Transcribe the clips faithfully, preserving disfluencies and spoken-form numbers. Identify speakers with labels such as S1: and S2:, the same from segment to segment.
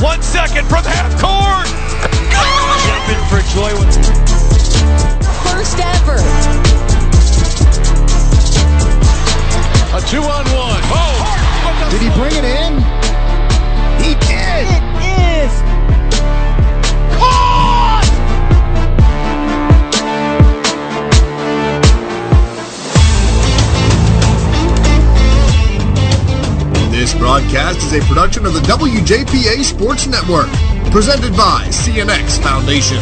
S1: One second from half court. Jumping for joy.
S2: First ever.
S1: A two-on-one. Oh!
S3: Did he bring it in? He did.
S2: It is.
S1: Caught!
S3: This broadcast is a production of the W J P A Sports Network, presented by C N X Foundation.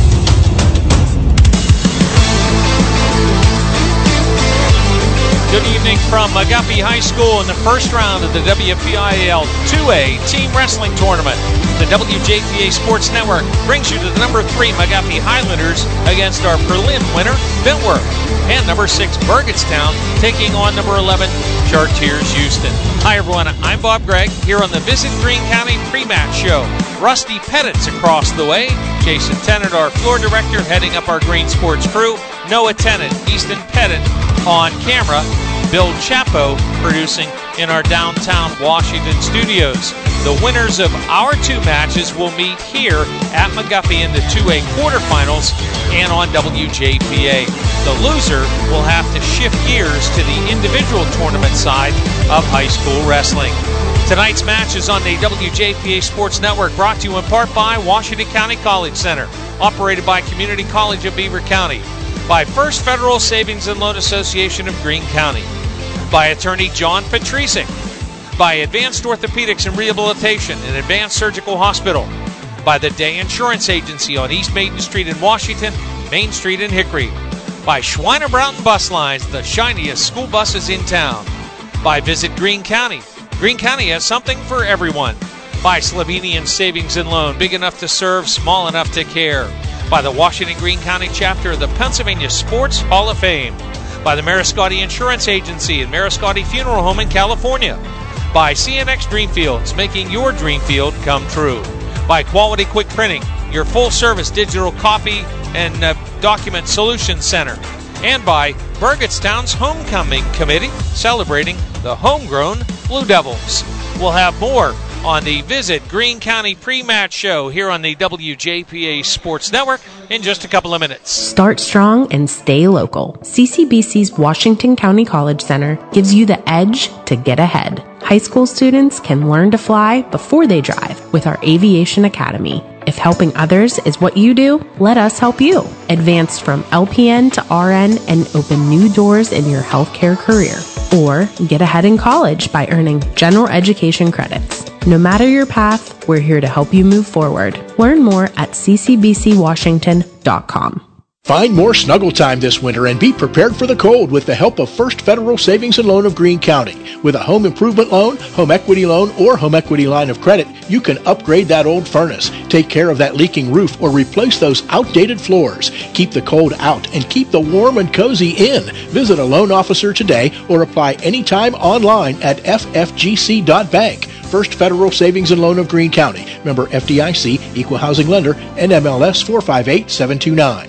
S4: Good evening from McGuffey High School in the first round of the W P I A L two A Team Wrestling Tournament. The W J P A Sports Network brings you to the number three McGuffey Highlanders against our prelim winner, Bentworth, and number six Burgettstown taking on number eleven Chartiers Houston. Hi everyone, I'm Bob Gregg here on the Visit Greene County pre-match show. Rusty Pettit's across the way, Jason Tennant, our floor director, heading up our Green Sports crew, Noah Tennant, Easton Pettit on camera, Bill Chapo producing in our downtown Washington studios. The winners of our two matches will meet here at McGuffey in the two A quarterfinals and on W J P A. The loser will have to shift gears to the individual tournament side of high school wrestling. Tonight's match is on the W J P A Sports Network, brought to you in part by Washington County College Center, operated by Community College of Beaver County, by First Federal Savings and Loan Association of Greene County, by attorney John Petrisic, by Advanced Orthopedics and Rehabilitation and Advanced Surgical Hospital, by the Day Insurance Agency on East Maiden Street in Washington, Main Street in Hickory, by Schweiner Broughton Bus Lines, the shiniest school buses in town, by Visit Greene County. Greene County has something for everyone. By Slovenian Savings and Loan, big enough to serve, small enough to care. By the Washington Greene County chapter of the Pennsylvania Sports Hall of Fame. By the Mariscotti Insurance Agency and Mariscotti Funeral Home in California. By C N X Dreamfields, making your dream field come true. By Quality Quick Printing, your full-service digital copy and uh, document solutions center. And by Burgettstown's Homecoming Committee, celebrating the homegrown Blue Devils. We'll have more on the Visit Greene County pre-match show here on the W J P A Sports Network in just a couple of minutes.
S5: Start strong and stay local. C C B C's Washington County College Center gives you the edge to get ahead. High school students can learn to fly before they drive with our Aviation Academy. If helping others is what you do, let us help you. Advance from L P N to R N and open new doors in your healthcare career. Or get ahead in college by earning general education credits. No matter your path, we're here to help you move forward. Learn more at c c b c washington dot com.
S6: Find more snuggle time this winter and be prepared for the cold with the help of First Federal Savings and Loan of Greene County. With a home improvement loan, home equity loan, or home equity line of credit, you can upgrade that old furnace, take care of that leaking roof, or replace those outdated floors. Keep the cold out and keep the warm and cozy in. Visit a loan officer today or apply anytime online at f f g c dot bank. First Federal Savings and Loan of Greene County. Member F D I C, Equal Housing Lender, N M L S four five eight seven two nine.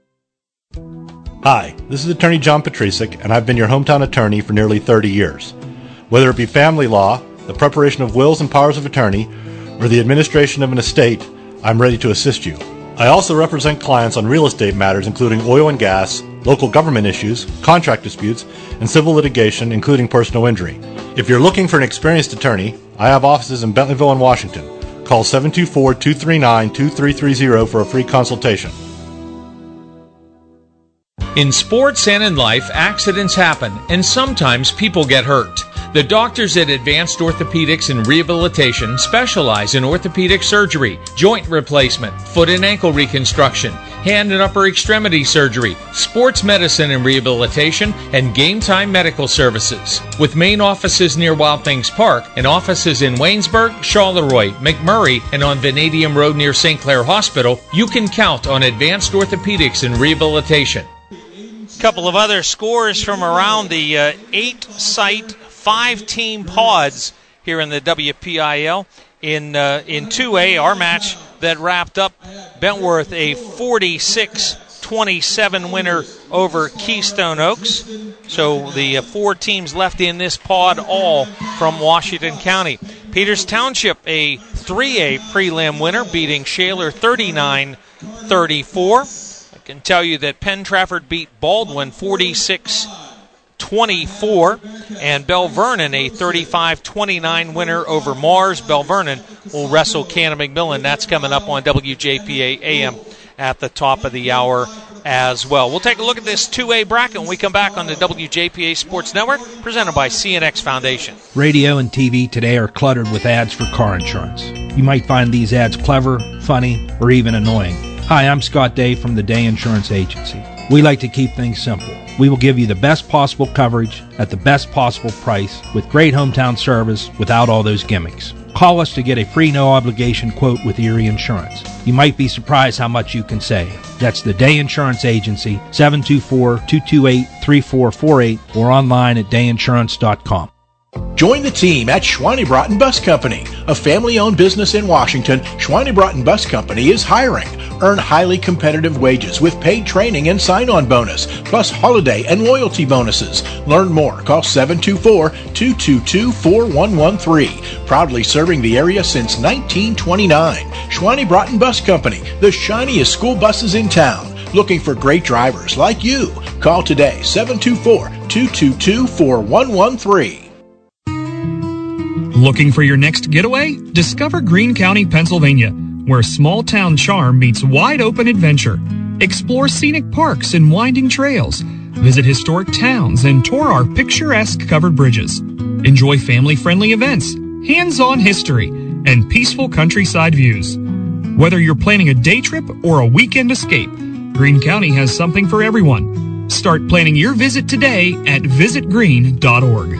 S7: Hi, this is Attorney John Petrisic, and I've been your hometown attorney for nearly thirty years. Whether it be family law, the preparation of wills and powers of attorney, or the administration of an estate, I'm ready to assist you. I also represent clients on real estate matters including oil and gas, local government issues, contract disputes, and civil litigation, including personal injury. If you're looking for an experienced attorney, I have offices in Bentleyville and Washington. Call seven two four, two three nine, two three three zero for a free consultation.
S4: In sports and in life, accidents happen, and sometimes people get hurt. The doctors at Advanced Orthopedics and Rehabilitation specialize in orthopedic surgery, joint replacement, foot and ankle reconstruction, hand and upper extremity surgery, sports medicine and rehabilitation, and game time medical services. With main offices near Wild Things Park and offices in Waynesburg, Charleroi, McMurray, and on Vanadium Road near Saint Clair Hospital, you can count on Advanced Orthopedics and Rehabilitation. Couple of other scores from around the uh, eight-site, five-team pods here in the W P I L. In uh, in two A, our match that wrapped up, Bentworth a forty-six twenty-seven winner over Keystone Oaks. So the uh, four teams left in this pod, all from Washington County. Peters Township, a three A prelim winner, beating Shaler thirty-nine thirty-four. I can tell you that Penn Trafford beat Baldwin forty-six twenty-four, and Bell Vernon, a thirty-five twenty-nine winner over Mars. Bell Vernon will wrestle Cannon McMillan. That's coming up on W J P A A M at the top of the hour as well. We'll take a look at this two A bracket when we come back on the W J P A Sports Network, presented by C N X Foundation.
S2: Radio and T V today are cluttered with ads for car insurance. You might find these ads clever, funny, or even annoying. Hi, I'm Scott Day from the Day Insurance Agency. We like to keep things simple. We will give you the best possible coverage at the best possible price with great hometown service without all those gimmicks. Call us to get a free no-obligation quote with Erie Insurance. You might be surprised how much you can save. That's the Day Insurance Agency, seven two four, two two eight, three four four eight, or online at day insurance dot com.
S6: Join the team at Schweinebraten Bus Company, a family-owned business in Washington. Schweinebraten Bus Company is hiring. Earn highly competitive wages with paid training and sign-on bonus, plus holiday and loyalty bonuses. Learn more. Call seven two four, two two two, four one one three. Proudly serving the area since nineteen twenty-nine. Schweinebraten Bus Company, the shiniest school buses in town. Looking for great drivers like you. Call today, seven two four, two two two, four one one three.
S8: Looking for your next getaway? Discover Greene County, Pennsylvania, where small-town charm meets wide-open adventure. Explore scenic parks and winding trails. Visit historic towns and tour our picturesque covered bridges. Enjoy family-friendly events, hands-on history, and peaceful countryside views. Whether you're planning a day trip or a weekend escape, Greene County has something for everyone. Start planning your visit today at visit greene dot org.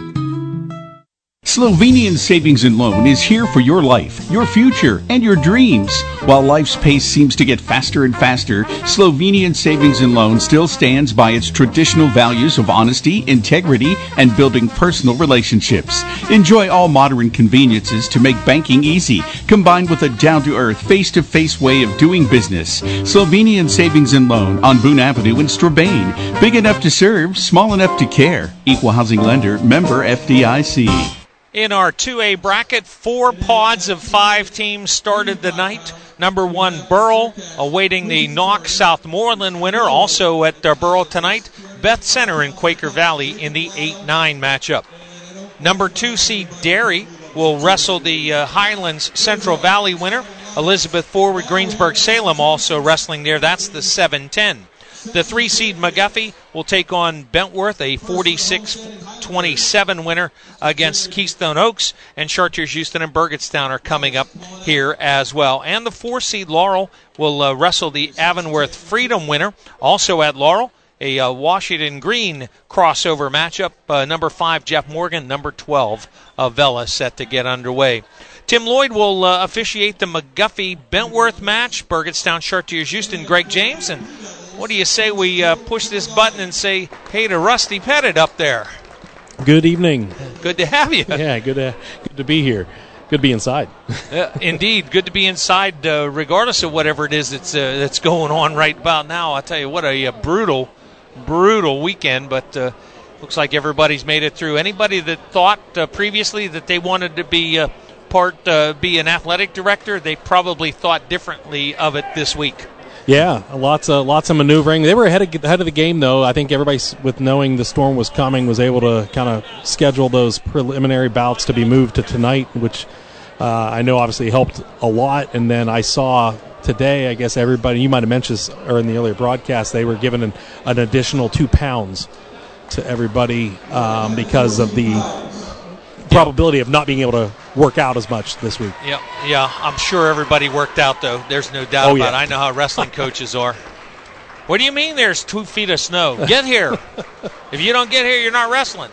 S9: Slovenian Savings and Loan is here for your life, your future, and your dreams. While life's pace seems to get faster and faster, Slovenian Savings and Loan still stands by its traditional values of honesty, integrity, and building personal relationships. Enjoy all modern conveniences to make banking easy, combined with a down-to-earth, face-to-face way of doing business. Slovenian Savings and Loan on Boone Avenue in Strabane. Big enough to serve, small enough to care. Equal housing lender, member F D I C.
S4: In our two A bracket, four pods of five teams started the night. Number one, Burrell, awaiting the Knox Southmoreland winner. Also at uh, Burrell tonight, Beth Center and Quaker Valley in the eight nine matchup. Number two seed, Derry, will wrestle the uh, Highlands Central Valley winner. Elizabeth Forward, Greensburg-Salem also wrestling there. That's the seven ten. The three seed McGuffey will take on Bentworth, a forty-six twenty-seven winner against Keystone Oaks, and Chartiers Houston and Burgettstown are coming up here as well. And the four seed Laurel will uh, wrestle the Avonworth Freedom winner, also at Laurel. A uh, Washington Green crossover matchup. Uh, number five, Jeff Morgan. Number twelve, Avella, set to get underway. Tim Lloyd will uh, officiate the McGuffey-Bentworth match. Burgettstown, Chartiers Houston, Greg James. And what do you say we uh, push this button and say hey to Rusty Pettit up there?
S10: Good evening.
S4: Good to have you.
S10: Yeah, good to, good to be here. Good to be inside.
S4: uh, indeed, good to be inside, uh, regardless of whatever it is that's uh, that's going on right about now. I'll tell you what, a, a brutal, brutal weekend, but uh, looks like everybody's made it through. Anybody that thought uh, previously that they wanted to be uh, part, uh, be an athletic director, they probably thought differently of it this week.
S10: Yeah, lots of lots of maneuvering. They were ahead of, ahead of the game, though. I think everybody, with knowing the storm was coming, was able to kind of schedule those preliminary bouts to be moved to tonight, which uh, I know obviously helped a lot. And then I saw today, I guess everybody, you might have mentioned this or in the earlier broadcast, they were given an, an additional two pounds to everybody um, because of the probability of not being able to work out as much this week.
S4: Yeah, yeah. I'm sure everybody worked out, though. There's no doubt
S10: oh,
S4: about
S10: yeah.
S4: it. I know how wrestling coaches are. What do you mean there's two feet of snow? Get here. If you don't get here, you're not wrestling.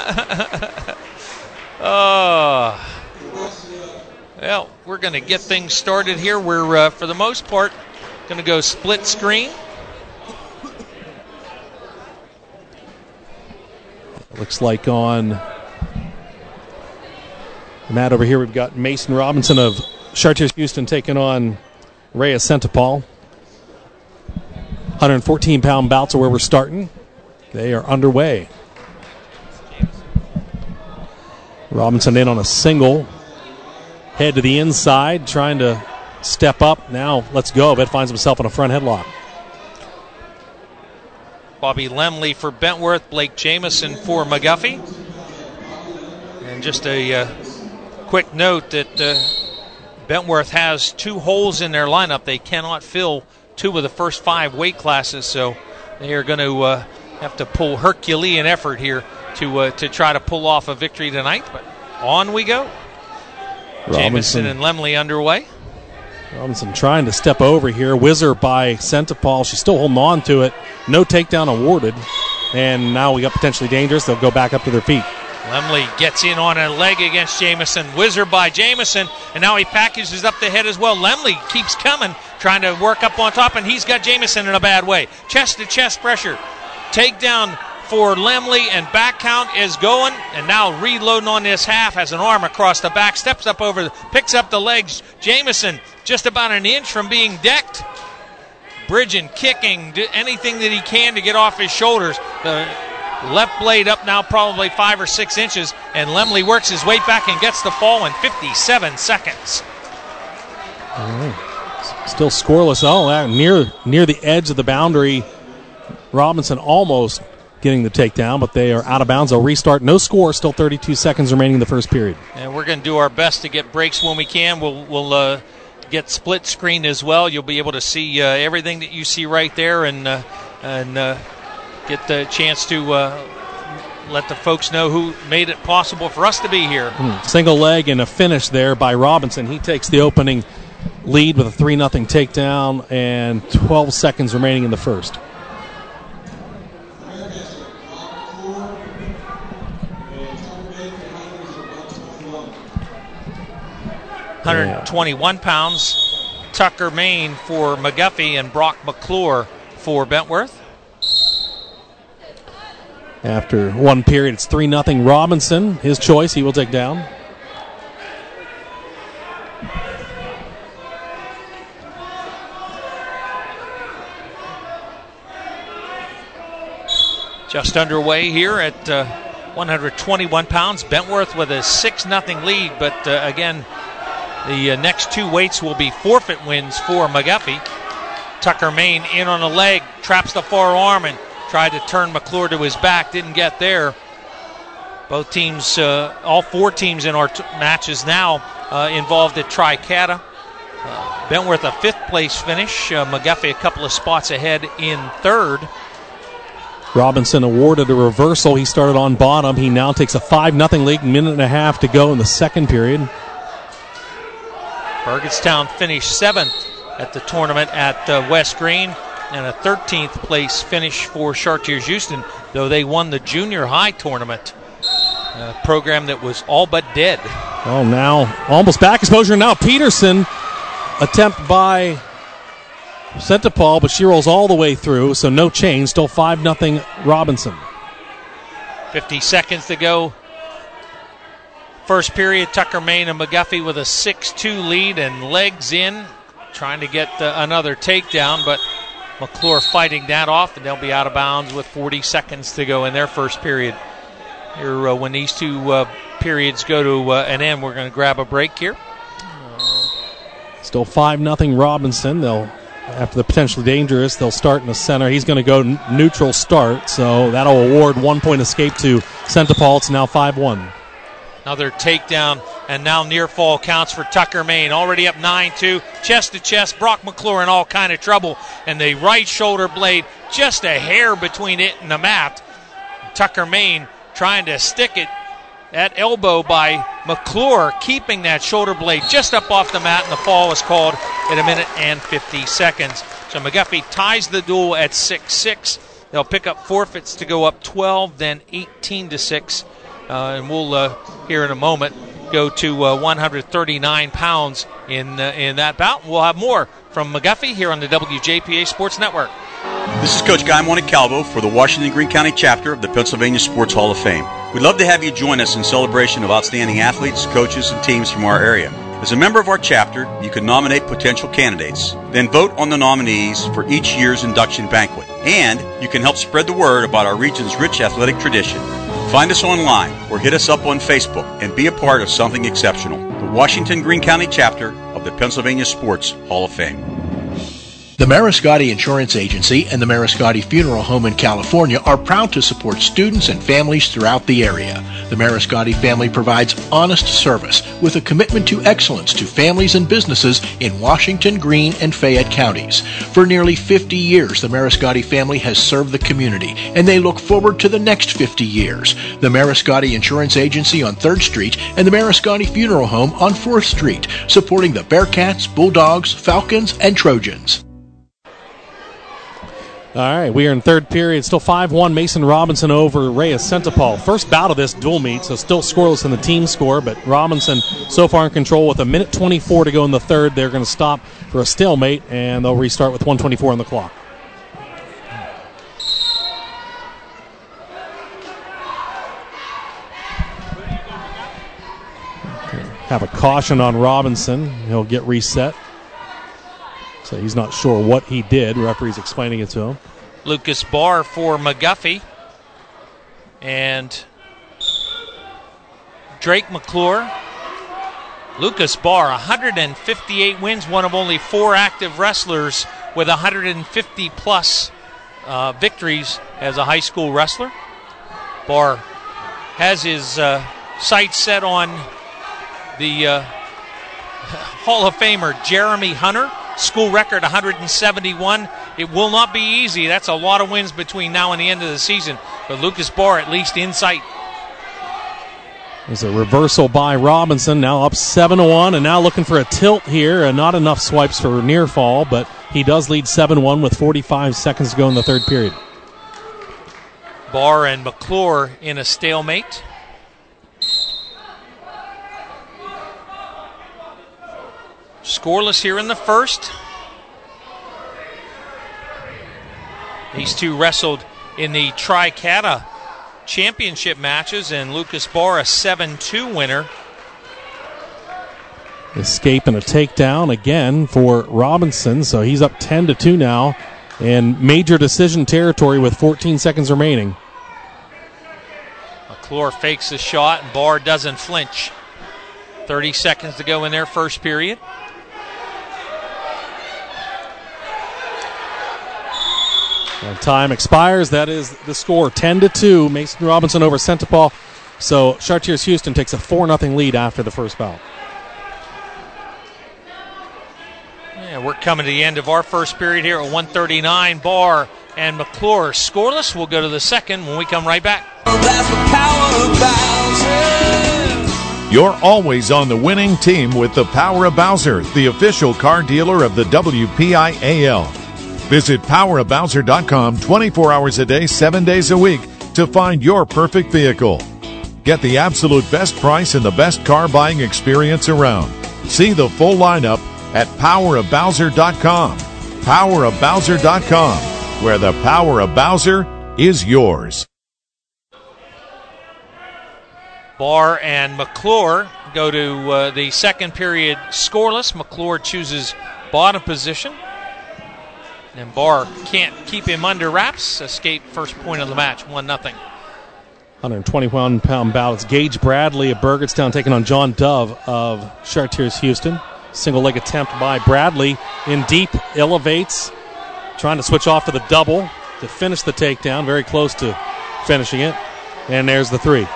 S4: Oh. Well, we're going to get things started here. We're, uh, for the most part, going to go split screen.
S10: Looks like on Matt over here, we've got Mason Robinson of Chartiers Houston taking on Rhea Centopol. one hundred fourteen pound bouts are where we're starting. They are underway. Robinson in on a single. Head to the inside, trying to step up. Now, let's go, but finds himself in a front headlock.
S4: Bobby Lemley for Bentworth, Blake Jamieson for McGuffey. And just a uh, quick note that uh, Bentworth has two holes in their lineup. They cannot fill two of the first five weight classes, so they are going to uh, have to pull Herculean effort here to uh, to try to pull off a victory tonight. But on we go.
S10: Robinson
S4: Jamieson and Lemley underway.
S10: Robinson trying to step over here. Whizzer by Centipal. She's still holding on to it. No takedown awarded. And now we got potentially dangerous. They'll go back up to their feet.
S4: Lemley gets in on a leg against Jamieson. Whizzer by Jamieson. And now he packages up the head as well. Lemley keeps coming, trying to work up on top, and he's got Jamieson in a bad way. Chest to chest pressure. Takedown for Lemley, and back count is going, and now reloading on this half, has an arm across the back, steps up over, picks up the legs. Jamieson just about an inch from being decked. Bridging, kicking, anything that he can to get off his shoulders. The left blade up now probably five or six inches, and Lemley works his way back and gets the fall in fifty-seven seconds.
S10: All right. Still scoreless. Oh, near, near the edge of the boundary. Robinson almost getting the takedown, but they are out of bounds. They'll restart. No score. Still thirty-two seconds remaining in the first period.
S4: And we're going to do our best to get breaks when we can. We'll we'll uh, get split screen as well. You'll be able to see uh, everything that you see right there, and uh, and uh, get the chance to uh, let the folks know who made it possible for us to be here.
S10: Mm. Single leg and a finish there by Robinson. He takes the opening lead with a three nothing takedown, and twelve seconds remaining in the first.
S4: one hundred twenty-one pounds, Tucker Main for McGuffey and Brock McClure for Bentworth.
S10: After one period, it's three nothing Robinson. His choice, he will take down.
S4: Just underway here at uh, one hundred twenty-one pounds. Bentworth with a six nothing lead, but uh, again, the uh, next two weights will be forfeit wins for McGuffey. Tucker Main in on a leg, traps the forearm, and tried to turn McClure to his back. Didn't get there. Both teams, uh, all four teams in our t- matches now uh, involved at Tricata. Uh, Bentworth a fifth place finish. Uh, McGuffey a couple of spots ahead in third.
S10: Robinson awarded a reversal. He started on bottom. He now takes a five nothing lead, minute and a half to go in the second period.
S4: Burgettstown finished seventh at the tournament at uh, West Green, and a thirteenth place finish for Chartiers Houston, though they won the junior high tournament, a program that was all but dead.
S10: Oh, now almost back exposure. Now Peterson, attempt by Centipal, but she rolls all the way through, so no change. Still five nothing Robinson.
S4: fifty seconds to go. First period, Tucker Main and McGuffey with a six two lead, and legs in, trying to get uh, another takedown, but McClure fighting that off, and they'll be out of bounds with forty seconds to go in their first period. Here, uh, when these two uh, periods go to uh, an end, we're going to grab a break here.
S10: Still five nothing Robinson. They'll, after the potentially dangerous, they'll start in the center. He's going to go n- neutral start, so that'll award one point escape to Centipal. It's now five one.
S4: Another takedown, and now near fall counts for Tucker Main. Already up nine two, chest to chest. Brock McClure in all kind of trouble, and the right shoulder blade just a hair between it and the mat. Tucker Main trying to stick it at elbow by McClure, keeping that shoulder blade just up off the mat, and the fall is called at a minute and fifty seconds. So McGuffey ties the duel at six six. They'll pick up forfeits to go up twelve, then eighteen to six. Uh, and we'll, uh, here in a moment, go to uh, one hundred thirty-nine pounds in uh, in that bout. We'll have more from McGuffey here on the W J P A Sports Network.
S11: This is Coach Guy Montecalvo for the Washington Greene County chapter of the Pennsylvania Sports Hall of Fame. We'd love to have you join us in celebration of outstanding athletes, coaches, and teams from our area. As a member of our chapter, you can nominate potential candidates, then vote on the nominees for each year's induction banquet. And you can help spread the word about our region's rich athletic tradition. Find us online or hit us up on Facebook and be a part of something exceptional. The Washington Greene County chapter of the Pennsylvania Sports Hall of Fame.
S6: The Mariscotti Insurance Agency and the Mariscotti Funeral Home in California are proud to support students and families throughout the area. The Mariscotti family provides honest service with a commitment to excellence to families and businesses in Washington, Greene, and Fayette counties. For nearly fifty years, the Mariscotti family has served the community, and they look forward to the next fifty years. The Mariscotti Insurance Agency on third Street and the Mariscotti Funeral Home on fourth Street, supporting the Bearcats, Bulldogs, Falcons, and Trojans.
S10: All right, we are in third period. Still five one, Mason Robinson over Reyes Centipal. First bout of this dual meet, so still scoreless in the team score, but Robinson so far in control with a minute twenty-four to go in the third. They're going to stop for a stalemate, and they'll restart with one twenty-four on the clock. Have a caution on Robinson. He'll get reset. So he's not sure what he did. Referee's explaining it to him.
S4: Lucas Barr for McGuffey. And Drake McClure. Lucas Barr, one hundred fifty-eight wins, one of only four active wrestlers with one hundred fifty plus uh, victories as a high school wrestler. Barr has his uh, sights set on the uh, Hall of Famer Jeremy Hunter. School record one hundred seventy-one. It will not be easy. That's a lot of wins between now and the end of the season. But Lucas Barr at least in sight.
S10: There's a reversal by Robinson. Now up seven one, and now looking for a tilt here. And not enough swipes for near fall, but he does lead seven one with forty-five seconds to go in the third period.
S4: Barr and McClure in a stalemate. Scoreless here in the first. These two wrestled in the Tri-Cata championship matches, and Lucas Barr a seven two winner.
S10: Escape and a takedown again for Robinson, so he's up ten to two now in major decision territory with fourteen seconds remaining.
S4: McClure fakes the shot, and Barr doesn't flinch. thirty seconds to go in their first period.
S10: And time expires. That is the score, ten to two. Mason Robinson over Centipal. So Chartiers Houston takes a four nothing lead after the first bout.
S4: Yeah, we're coming to the end of our first period here at one thirty-nine. Barr and McClure scoreless. We'll go to the second when we come right back.
S1: You're always on the winning team with the Power of Bowser, the official car dealer of the W P I A L. Visit power of bowser dot com twenty-four hours a day, seven days a week to find your perfect vehicle. Get the absolute best price and the best car buying experience around. See the full lineup at power of bowser dot com. power of bowser dot com, where the power of Bowser is yours.
S4: Barr and McClure go to uh, the second period scoreless. McClure chooses bottom position. And Barr can't keep him under wraps. Escape first point of the match, one nothing.
S10: one twenty-one pound bout. It's Gage Bradley of Burgettstown taking on John Dove of Chartiers Houston. Single leg attempt by Bradley in deep, elevates, trying to switch off to the double to finish the takedown. Very close to finishing it. And there's the three.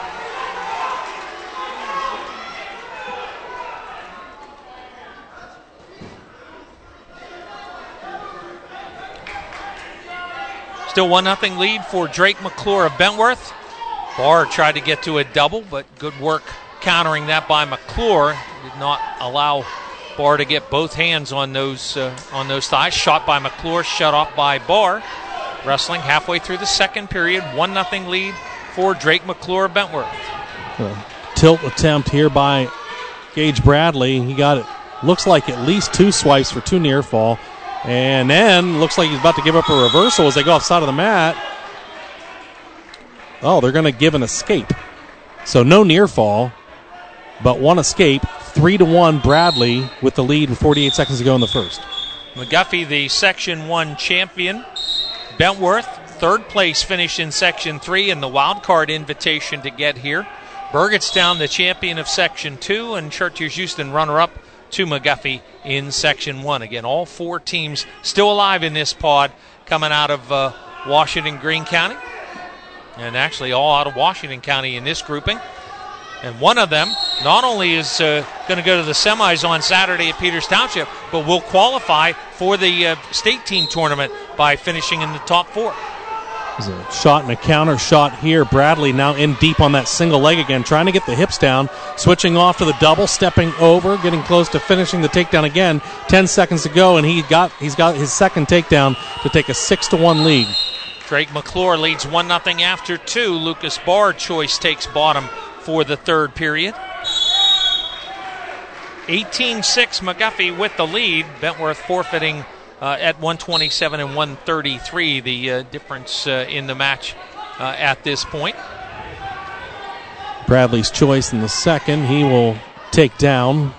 S4: Still one nothing lead for Drake McClure of Bentworth. Barr tried to get to a double, but good work countering that by McClure. Did not allow Barr to get both hands on those uh, on those thighs. Shot by McClure, shut off by Barr. Wrestling halfway through the second period. one nothing lead for Drake McClure of Bentworth.
S10: A tilt attempt here by Gage Bradley. He got it. Looks like at least two swipes for two near fall. And then looks like he's about to give up a reversal as they go off side of the mat. Oh, they're going to give an escape. So no near fall, but one escape. three to one Bradley with the lead with forty-eight seconds to go in the first.
S4: McGuffey, the Section one champion. Bentworth, third place finish in Section three and the wild card invitation to get here. Burgettstown, the champion of Section two, and Chartiers-Houston runner-up to McGuffey in Section one. Again, all four teams still alive in this pod coming out of uh, Washington, Greene County. And actually all out of Washington County in this grouping. And one of them not only is uh, going to go to the semis on Saturday at Peters Township, but will qualify for the uh, state team tournament by finishing in the top four.
S10: There's a shot and a counter shot here. Bradley now in deep on that single leg again, trying to get the hips down, switching off to the double, stepping over, getting close to finishing the takedown again. Ten seconds to go, and he got he's got his second takedown to take a six to one lead.
S4: Drake McClure leads one nothing after two. Lucas Barr choice takes bottom for the third period. eighteen six McGuffey with the lead. Bentworth forfeiting uh, at one twenty-seven and one thirty-three, the uh, difference uh, in the match uh, at this point.
S10: Bradley's choice in the second. He will take down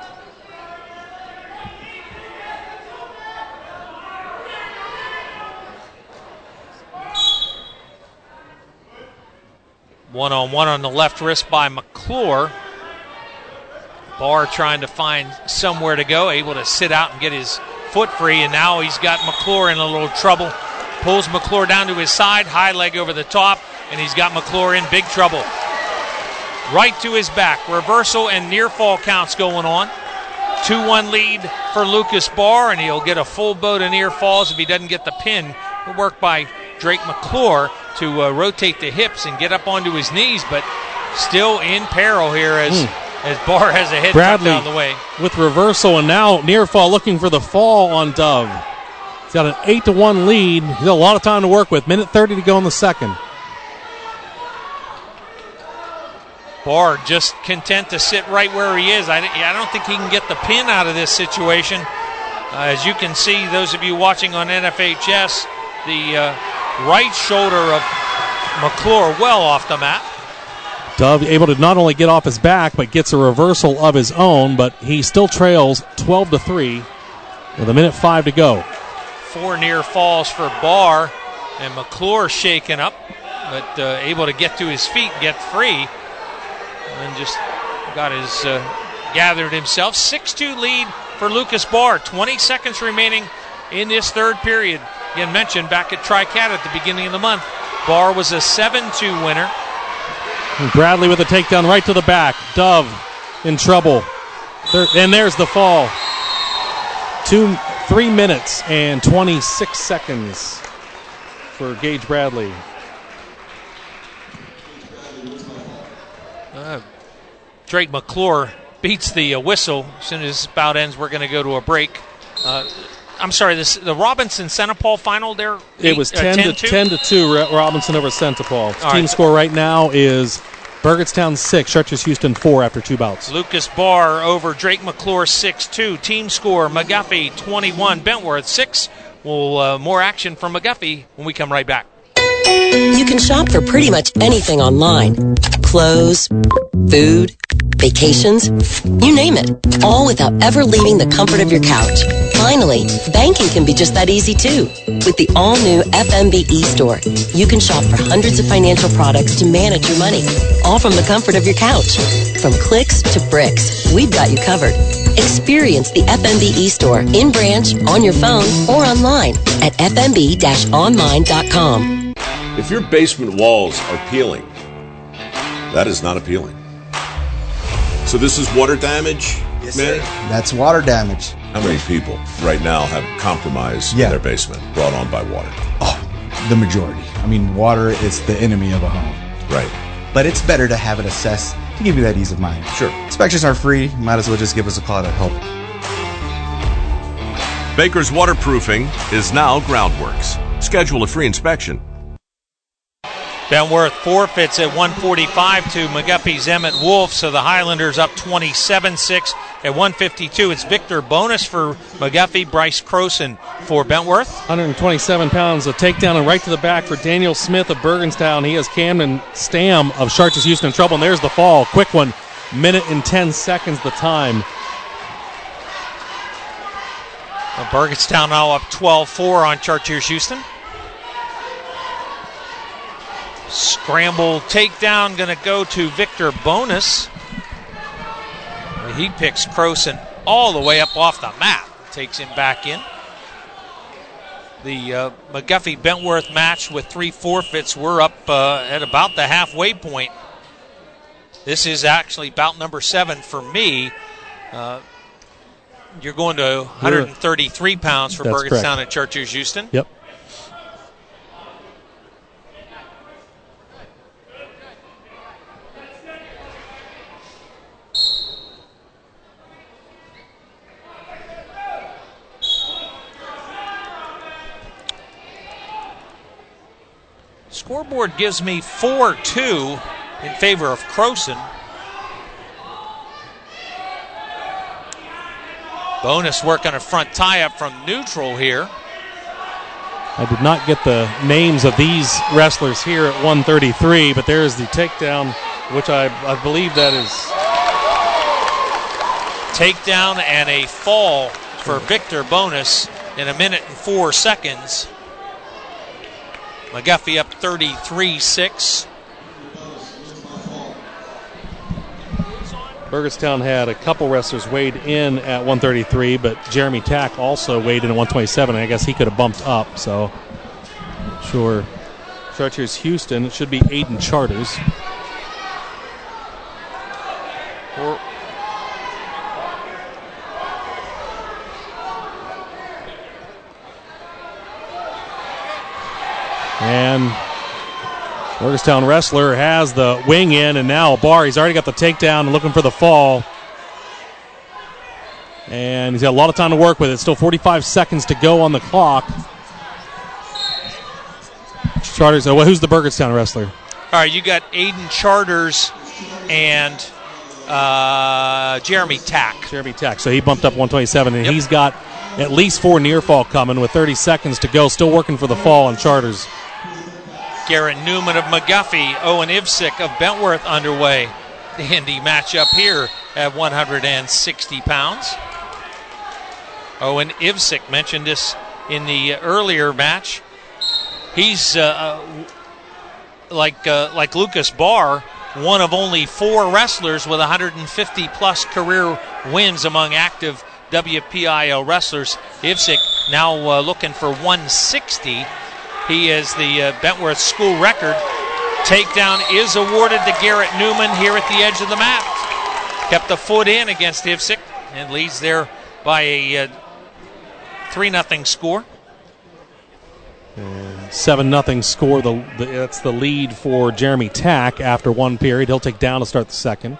S4: One-on-one on the left wrist by McClure. Barr trying to find somewhere to go, able to sit out and get his foot free, and now he's got McClure in a little trouble. Pulls McClure down to his side, high leg over the top, and he's got McClure in big trouble. Right to his back. Reversal and near fall counts going on. two one lead for Lucas Barr, and he'll get a full boat of near falls if he doesn't get the pin. Good work by Drake McClure to uh, rotate the hips and get up onto his knees, but still in peril here as, mm. as Barr has a head
S10: Bradley
S4: down the way.
S10: With reversal, and now near fall looking for the fall on Dove. He's got an eight to one lead. He's got a lot of time to work with. Minute thirty to go in the second.
S4: Barr just content to sit right where he is. I, I don't think he can get the pin out of this situation. Uh, as you can see, those of you watching on N F H S, the uh, right shoulder of McClure well off the mat.
S10: Dove able to not only get off his back, but gets a reversal of his own, but he still trails twelve to three with a minute five to go.
S4: Four near falls for Barr, and McClure shaken up, but uh, able to get to his feet, get free, and just got his uh, gathered himself. six two lead for Lucas Barr. twenty seconds remaining in this third period. Again, mentioned back at Tri-Cat at the beginning of the month, Barr was a seven two winner.
S10: And Bradley with a takedown right to the back. Dove in trouble. There, and there's the fall. Two, three minutes and twenty-six seconds for Gage Bradley.
S4: Uh, Drake McClure beats the uh, whistle. As soon as this bout ends, we're going to go to a break. Uh, I'm sorry, this, the Robinson Saint Paul final there?
S10: It was ten, uh, ten, to, ten to two, Robinson over Saint Paul. Team
S4: right.
S10: score right now is Burgettstown six, Chartiers-Houston four after two bouts.
S4: Lucas Barr over Drake McClure six two. Team score McGuffey twenty-one, Bentworth six. We'll uh, more action from McGuffey when we come right back.
S12: You can shop for pretty much anything online. Clothes, food, vacations, you name it. All without ever leaving the comfort of your couch. Finally, banking can be just that easy too. With the all-new F M B eStore, you can shop for hundreds of financial products to manage your money, all from the comfort of your couch. From clicks to bricks, we've got you covered. Experience the F M B eStore in branch, on your phone, or online at f m b dash online dot com.
S13: If your basement walls are peeling, that is not appealing. So this is water damage,
S14: yes,
S13: Mary?
S14: Sir. That's water damage.
S13: How many people right now have compromise
S14: yeah.
S13: in their basement brought on by water?
S14: Oh, the majority. I mean, water is the enemy of a home.
S13: Right.
S14: But it's better to have it assessed to give you that ease of mind.
S13: Sure.
S14: Inspections are free. Might as well just give us a call to help.
S13: Baker's Waterproofing is now Groundworks. Schedule a free inspection.
S4: Bentworth forfeits at one forty-five to McGuffey's Emmett Wolf, so the Highlanders up twenty-seven six. At one fifty-two, it's Victor Bonus for McGuffey, Bryce Croson for Bentworth.
S10: one hundred twenty-seven pounds, a takedown and right to the back for Daniel Smith of Burgettstown. He has Camden Stam of Chartiers-Houston in trouble, and there's the fall. Quick one. Minute and ten seconds the time
S4: Well, Burgettstown now up twelve four on Chartiers Houston. Scramble takedown going to go to Victor Bonus. He picks Croson all the way up off the mat. Takes him back in. The uh, McGuffey-Bentworth match with three forfeits. We're up uh, at about the halfway point. This is actually bout number seven for me. Uh, you're going to one hundred thirty-three pounds for Burgettstown at Chartiers Houston.
S10: Yep.
S4: Scoreboard gives me four two in favor of Croson. Bonus work on a front tie-up from neutral here.
S10: I did not get the names of these wrestlers here at one thirty-three, but there's the takedown, which I, I believe that is...
S4: Takedown and a fall for Victor Bonus in a minute and four seconds. McGuffey up thirty-three six.
S10: Burgettstown had a couple wrestlers weighed in at one thirty-three, but Jeremy Tack also weighed in at one twenty-seven. I guess he could have bumped up, so sure. Chartiers Houston, it should be Aiden Charters.
S4: Or
S10: And Burgettstown wrestler has the wing in, and now a bar. He's already got the takedown and looking for the fall. And he's got a lot of time to work with. It's still forty-five seconds to go on the clock. Charters, oh, who's the Burgettstown wrestler?
S4: All right, you got Aiden Charters and uh, Jeremy Tack.
S10: Jeremy Tack. So he bumped up one twenty-seven, and
S4: yep.
S10: He's got at least four near fall coming with thirty seconds to go. Still working for the fall on Charters.
S4: Garrett Newman of McGuffey, Owen Ivsick of Bentworth underway. Dandy matchup here at one hundred sixty pounds. Owen Ivsick, mentioned this in the earlier match. He's uh, like uh, like Lucas Barr, one of only four wrestlers with one hundred fifty plus career wins among active W P I L wrestlers. Ivsick now uh, looking for one sixty. He is the uh, Bentworth school record. Takedown is awarded to Garrett Newman here at the edge of the mat. Kept the foot in against Ivsick and leads there by a uh, three nothing score.
S10: seven nothing score. The, the, that's the lead for Jeremy Tack after one period. He'll take down to start the second.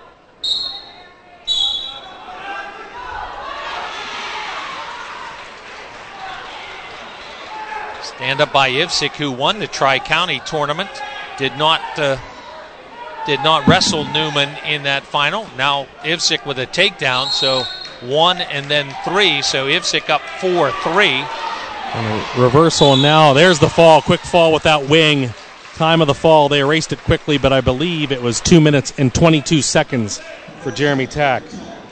S4: Stand up by Ivsick, who won the Tri-County tournament. Did not uh, did not wrestle Newman in that final. Now Ivsick with a takedown, so one and then three. So Ivsick up four three.
S10: Reversal, and now there's the fall. Quick fall with that wing. Time of the fall, they erased it quickly, but I believe it was two minutes and twenty-two seconds for Jeremy Tack.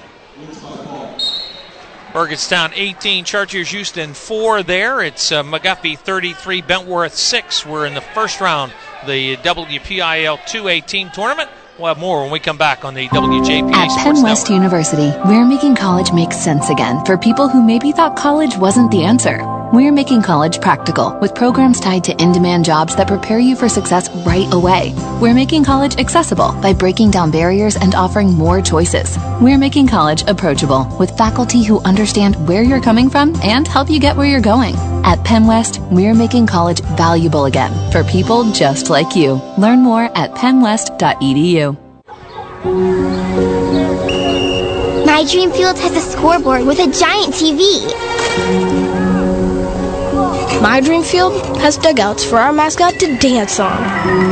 S4: Burgettstown eighteen, Chartiers Houston four there. It's uh, McGuffey thirty-three, Bentworth six. We're in the first round, the W P I L two A team tournament. We'll have more when we come back on the W J P A
S15: At
S4: Sports
S15: Penn West
S4: Network.
S15: University, we're making college make sense again for people who maybe thought college wasn't the answer. We're making college practical with programs tied to in-demand jobs that prepare you for success right away. We're making college accessible by breaking down barriers and offering more choices. We're making college approachable with faculty who understand where you're coming from and help you get where you're going. At Penn West, we're making college valuable again for people just like you. Learn more at penn west dot e d u.
S16: My Dream Field has a scoreboard with a giant T V.
S17: My Dream Field has dugouts for our mascot to dance on.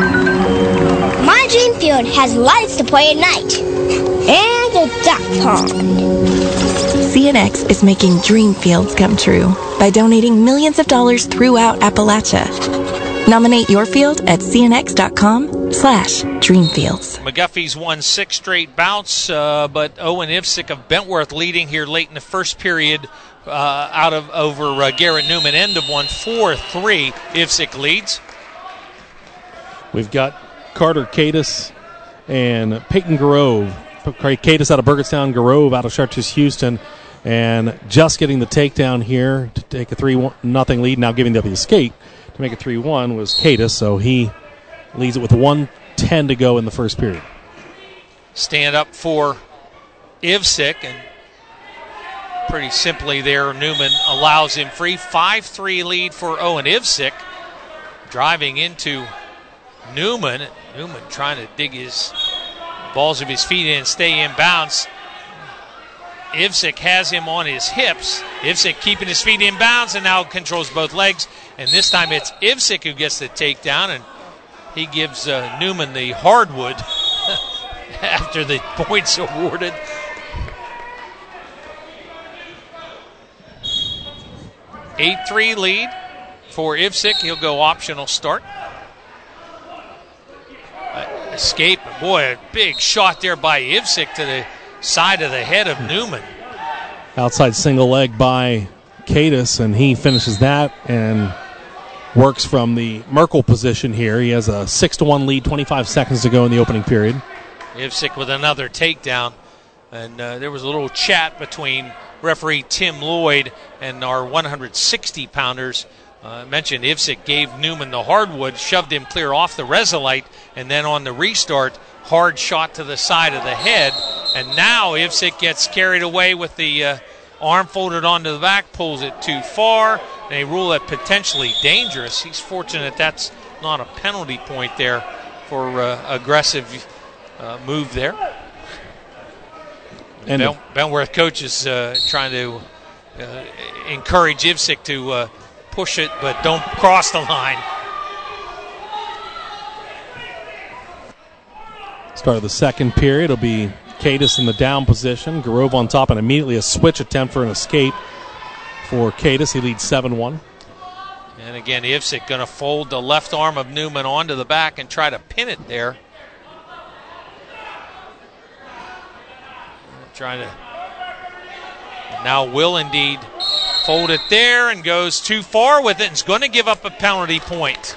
S16: My Dream Field has lights to play at night. And a duck pond.
S18: C N X is making dream fields come true by donating millions of dollars throughout Appalachia. Nominate your field at cnx.com slash dreamfields.
S4: McGuffey's won six straight bouts, uh, but Owen Ivsick of Bentworth leading here late in the first period uh, out of over uh, Garrett Newman. End of one, four three. Ivsic leads.
S10: We've got Carter Cadis and Peyton Grove. Cadis out of Burgettstown, Grove out of Chartiers Houston. And just getting the takedown here to take a three nothing lead, now giving up the escape to make it three one was Cadis, so he leads it with one ten to go in the first period.
S4: Stand up for Ivsic, and pretty simply there, Newman allows him free. five three lead for Owen Ivsic. Driving into Newman. Newman trying to dig his balls of his feet in and stay in bounds. Ivsic has him on his hips. Ivsic keeping his feet in bounds and now controls both legs. And this time it's Ivsic who gets the takedown, and he gives uh, Newman the hardwood after the points awarded. eight three lead for Ivsic. He'll go optional start. Uh, escape. Boy, a big shot there by Ivsic to the side of the head of Newman.
S10: Outside single leg by Cadis, and he finishes that and works from the Merkel position here. He has a six to one lead, twenty-five seconds to go in the opening period.
S4: Ivsic with another takedown. And uh, there was a little chat between referee Tim Lloyd and our one hundred sixty pounders. I uh, mentioned Ivsic gave Newman the hardwood, shoved him clear off the Resolite, and then on the restart, hard shot to the side of the head. And now Ivsic gets carried away with the uh, arm folded onto the back, pulls it too far. And they rule it potentially dangerous. He's fortunate that's not a penalty point there for uh, aggressive uh, move there. And ben- Benworth coach is uh, trying to uh, encourage Ivsic to uh, push it, but don't cross the line.
S10: Start of the second period. It'll be Cadis in the down position. Grove on top, and immediately a switch attempt for an escape for Cadis. He leads seven one.
S4: And again, Ivsic going to fold the left arm of Newman onto the back and try to pin it there. Trying to. Now will indeed fold it there and goes too far with it and is going to give up a penalty point.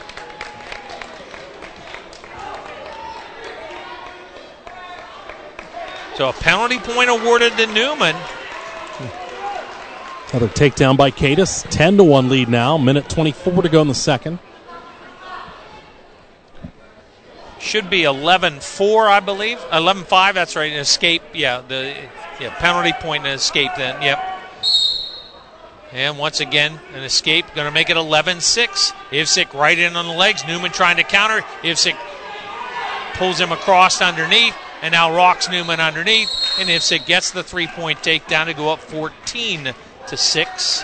S4: So a penalty point awarded to Newman.
S10: Another takedown by Cadis. ten to one lead now. Minute twenty-four to go in the second.
S4: Should be eleven four, I believe. eleven five, that's right. An escape. Yeah, the yeah, penalty point and escape then. Yep. And once again, an escape. Going to make it eleven six. Ivsic right in on the legs. Newman trying to counter. Ivsic pulls him across underneath and now rocks Newman underneath. And Ivsic gets the three-point takedown to go up fourteen to six.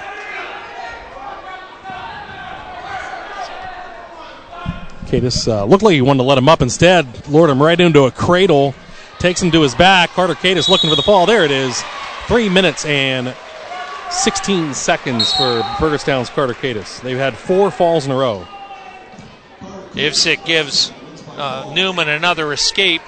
S10: Cadis uh, looked like he wanted to let him up. Instead, lured him right into a cradle. Takes him to his back. Carter Cadis looking for the fall. There it is. Three minutes and sixteen seconds for Burgettstown's Carter Cadis. They've had four falls in a row.
S4: Ivsic gives uh, Newman another escape.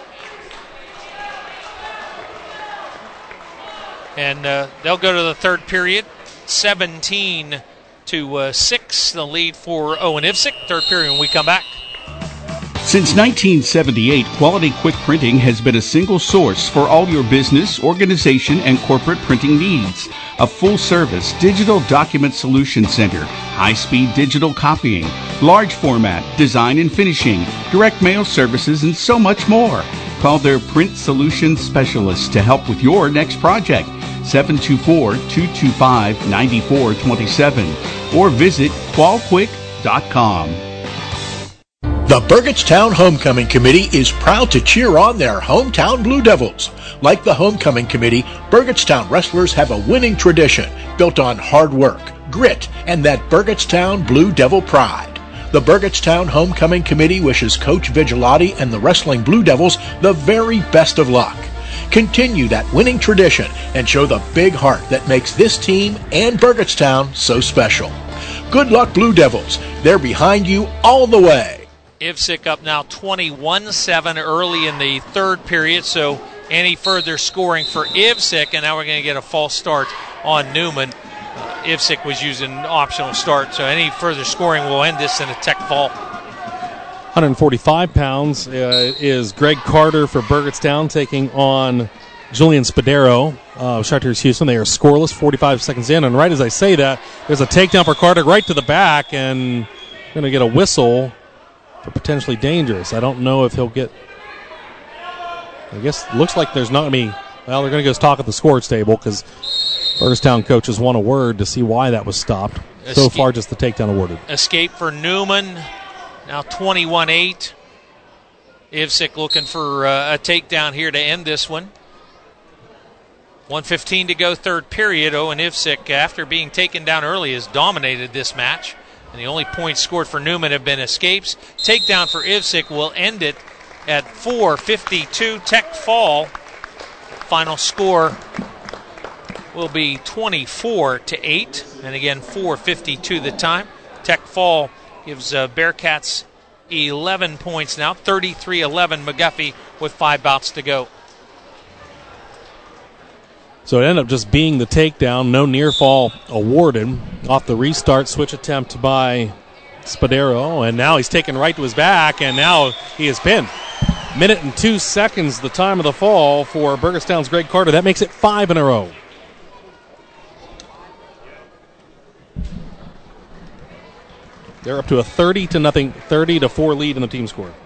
S4: And uh, they'll go to the third period. seventeen to uh, six, the lead for Owen Ivsic. Third period when we come back.
S9: Since nineteen seventy-eight, Quality Quick Printing has been a single source for all your business, organization, and corporate printing needs. A full-service digital document solution center, high-speed digital copying, large format, design and finishing, direct mail services, and so much more. Call their print solutions specialist to help with your next project. seven two four, two two five, nine four two seven or visit qual quick dot com.
S6: The Burgettstown Homecoming Committee is proud to cheer on their hometown Blue Devils. Like the Homecoming Committee, Burgettstown wrestlers have a winning tradition built on hard work, grit, and that Burgettstown Blue Devil pride. The Burgettstown Homecoming Committee wishes Coach Vigilati and the Wrestling Blue Devils the very best of luck. Continue that winning tradition and show the big heart that makes this team and Burgettstown so special. Good luck, Blue Devils. They're behind you all the way.
S4: Ivsic up now twenty-one seven early in the third period, so any further scoring for Ivsic, and now we're going to get a false start on Newman. Ivsick was using optional start, so any further scoring will end this in a tech fall.
S10: one forty-five pounds uh, is Greg Carter for Burgettstown taking on Julian Spadero of uh, Chartiers Houston. They are scoreless, forty-five seconds in, and right as I say that, there's a takedown for Carter right to the back, and going to get a whistle for potentially dangerous. I don't know if he'll get... I guess it looks like there's not going to be... Well, they're going to go talk at the scores table because Burgettstown coaches want a word to see why that was stopped. Escape. So far, just the takedown awarded.
S4: Escape for Newman. Now twenty-one eight. Ivsick looking for uh, a takedown here to end this one. one fifteen to go, third period. Owen Ivsick, after being taken down early, has dominated this match. And the only points scored for Newman have been escapes. Takedown for Ivsick will end it at four fifty-two. Tech fall. Final score will be twenty-four to eight. And again, four fifty-two the time. Tech fall gives uh, Bearcats eleven points now, thirty-three eleven. McGuffey with five bouts to go.
S10: So it ended up just being the takedown, no near fall awarded. Off the restart, switch attempt by Spadero, and now he's taken right to his back, and now he is pinned. Minute and two seconds, the time of the fall for Burgettstown's Greg Carter. That makes it five in a row. They're up to a thirty to nothing, thirty to four lead in the team score.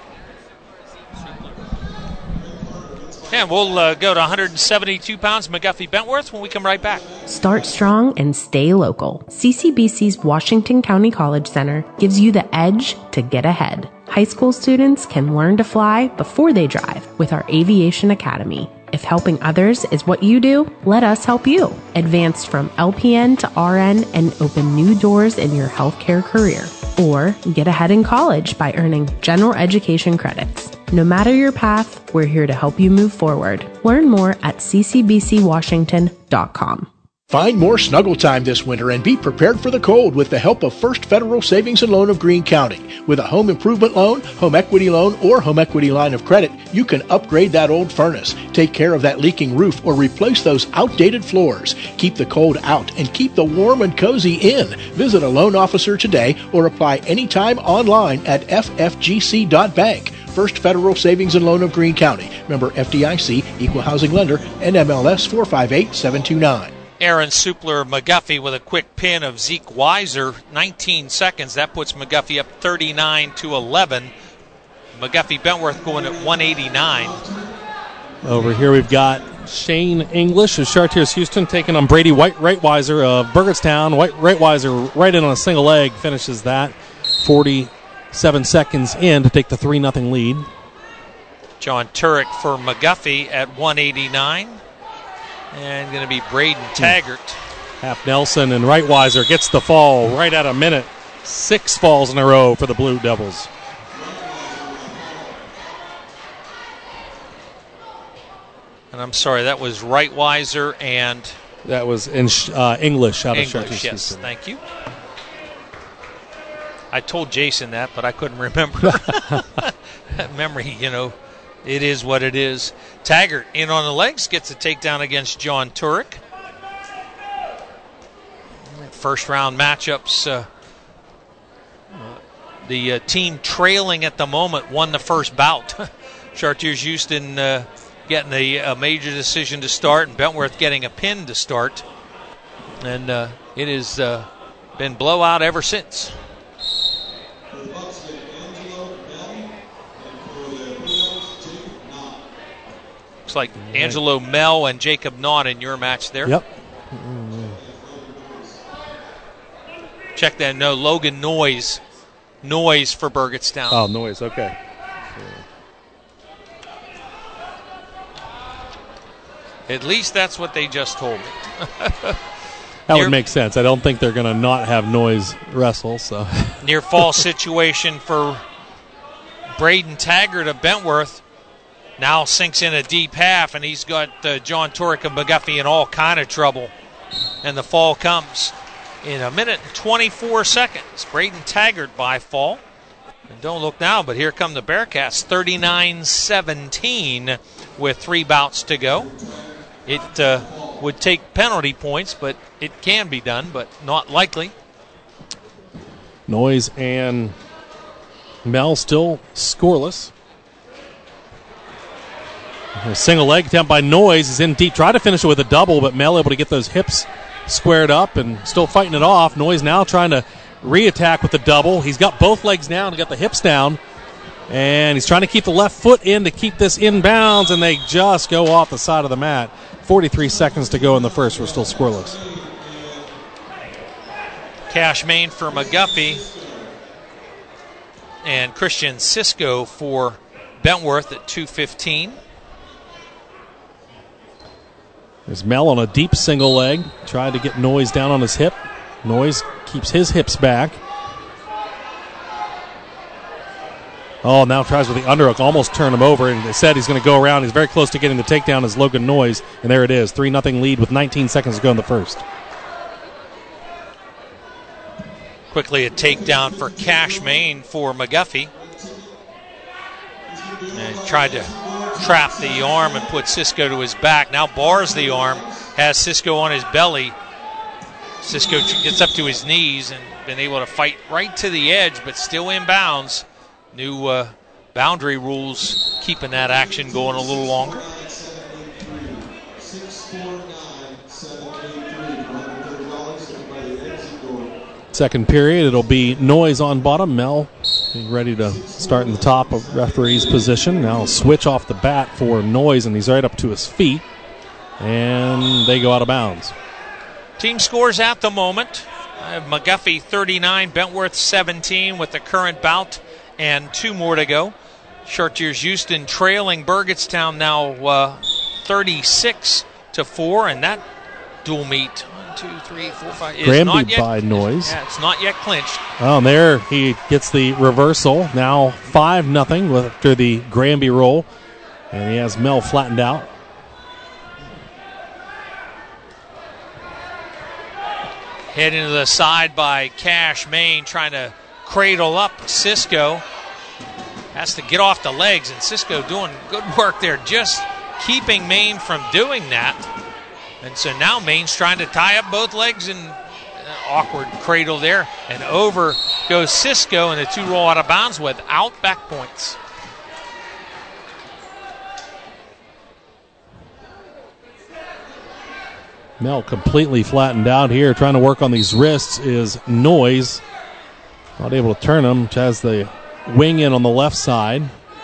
S4: And we'll uh, go to one seventy-two pounds, McGuffey Bentworth, when we come right back.
S5: Start strong and stay local. C C B C's Washington County College Center gives you the edge to get ahead. High school students can learn to fly before they drive with our Aviation Academy. If helping others is what you do, let us help you. Advance from L P N to R N and open new doors in your healthcare career. Or get ahead in college by earning general education credits. No matter your path, we're here to help you move forward. Learn more at c c b c washington dot com.
S6: Find more snuggle time this winter and be prepared for the cold with the help of First Federal Savings and Loan of Greene County. With a home improvement loan, home equity loan, or home equity line of credit, you can upgrade that old furnace, take care of that leaking roof, or replace those outdated floors. Keep the cold out and keep the warm and cozy in. Visit a loan officer today or apply anytime online at f f g c dot bank. First Federal Savings and Loan of Greene County. Member F D I C, Equal Housing Lender, and M L S four five eight seven two nine.
S4: Aaron Supler McGuffey with a quick pin of Zeke Weiser, nineteen seconds. That puts McGuffey up thirty-nine to eleven. McGuffey Bentworth going at one eighty-nine.
S10: Over here we've got Shane English of Chartiers Houston taking on Brady White Reitweiser of Burgettstown. White Reitweiser right in on a single leg finishes that. forty-seven seconds in to take the three nothing lead.
S4: John Turek for McGuffey at one eighty-nine. And going to be Braden Taggart.
S10: Half Nelson and Reitweiser gets the fall right at a minute. Six falls in a row for the Blue Devils.
S4: And I'm sorry, that was Reitweiser and...
S10: That was in uh, English out of
S4: English,
S10: Chartiers
S4: yes,
S10: Houston.
S4: Thank you. I told Jason that, but I couldn't remember. That memory, you know, it is what it is. Taggart in on the legs, gets a takedown against John Turek. First round matchups. Uh, the uh, team trailing at the moment won the first bout. Chartiers Houston uh, getting a, a major decision to start, and Bentworth getting a pin to start. And uh, it has uh, been blowout ever since. Looks like Angelo Mell and Jacob Knott in your match there.
S10: Yep.
S4: Check that. No, Logan Noyes. Noyes for Burgettstown.
S10: Oh, Noyes. Okay.
S4: At least that's what they just told me.
S10: That would make sense. I don't think they're going to not have Noyes wrestle. So
S4: near fall situation for Braden Taggart of Bentworth. Now sinks in a deep half, and he's got uh, John Turek of McGuffey in all kind of trouble. And the fall comes in a minute and twenty-four seconds. Braden Taggart by fall. And don't look now, but here come the Bearcats, thirty-nine seventeen with three bouts to go. It uh, would take penalty points, but it can be done, but not likely.
S10: Noyes and Mel still scoreless. A single leg attempt by Noyes is in deep. Tried to finish it with a double, but Mel able to get those hips squared up and still fighting it off. Noyes now trying to re-attack with the double. He's got both legs down and got the hips down. And he's trying to keep the left foot in to keep this inbounds, and they just go off the side of the mat. forty-three seconds to go in the first. We're still scoreless.
S4: Cash Main for McGuffey and Christian Cisco for Bentworth at two fifteen.
S10: There's Mel on a deep single leg. Tried to get Noyes down on his hip. Noyes keeps his hips back. Oh, now tries with the underhook. Almost turned him over, and they said he's going to go around. He's very close to getting the takedown as Logan Noyes, and there it is. three nothing lead with nineteen seconds to go in the first.
S4: Quickly a takedown for Cash Main for McGuffey. And he tried to trap the arm and put Cisco to his back. Now bars the arm, has Cisco on his belly. Cisco gets up to his knees and been able to fight right to the edge, but still in bounds. New uh, boundary rules keeping that action going a little longer.
S10: Second period, it'll be Noyes on bottom. Mel ready to start in the top of referee's position. Now switch off the bat for Noyes, and he's right up to his feet. And they go out of bounds.
S4: Team scores at the moment. I have McGuffey thirty-nine, Bentworth seventeen with the current bout and two more to go. Chartiers Houston trailing Burgettstown now uh, thirty-six to four, and that dual meet one, two, three, four, five is
S10: Granby
S4: not yet
S10: by Noyes.
S4: Yeah, it's not yet clinched.
S10: Oh, and there he gets the reversal. Now five nothing after the Granby roll, and he has Mel flattened out.
S4: Head into the side by Cash Main, trying to cradle up Cisco. Has to get off the legs, and Cisco doing good work there, just keeping Main from doing that. And so now Main's trying to tie up both legs, and an awkward cradle there. And over goes Cisco, and the two roll out of bounds without back points.
S10: Mel completely flattened out here. Trying to work on these wrists is Noyes. Not able to turn him. Has the wing in on the left side.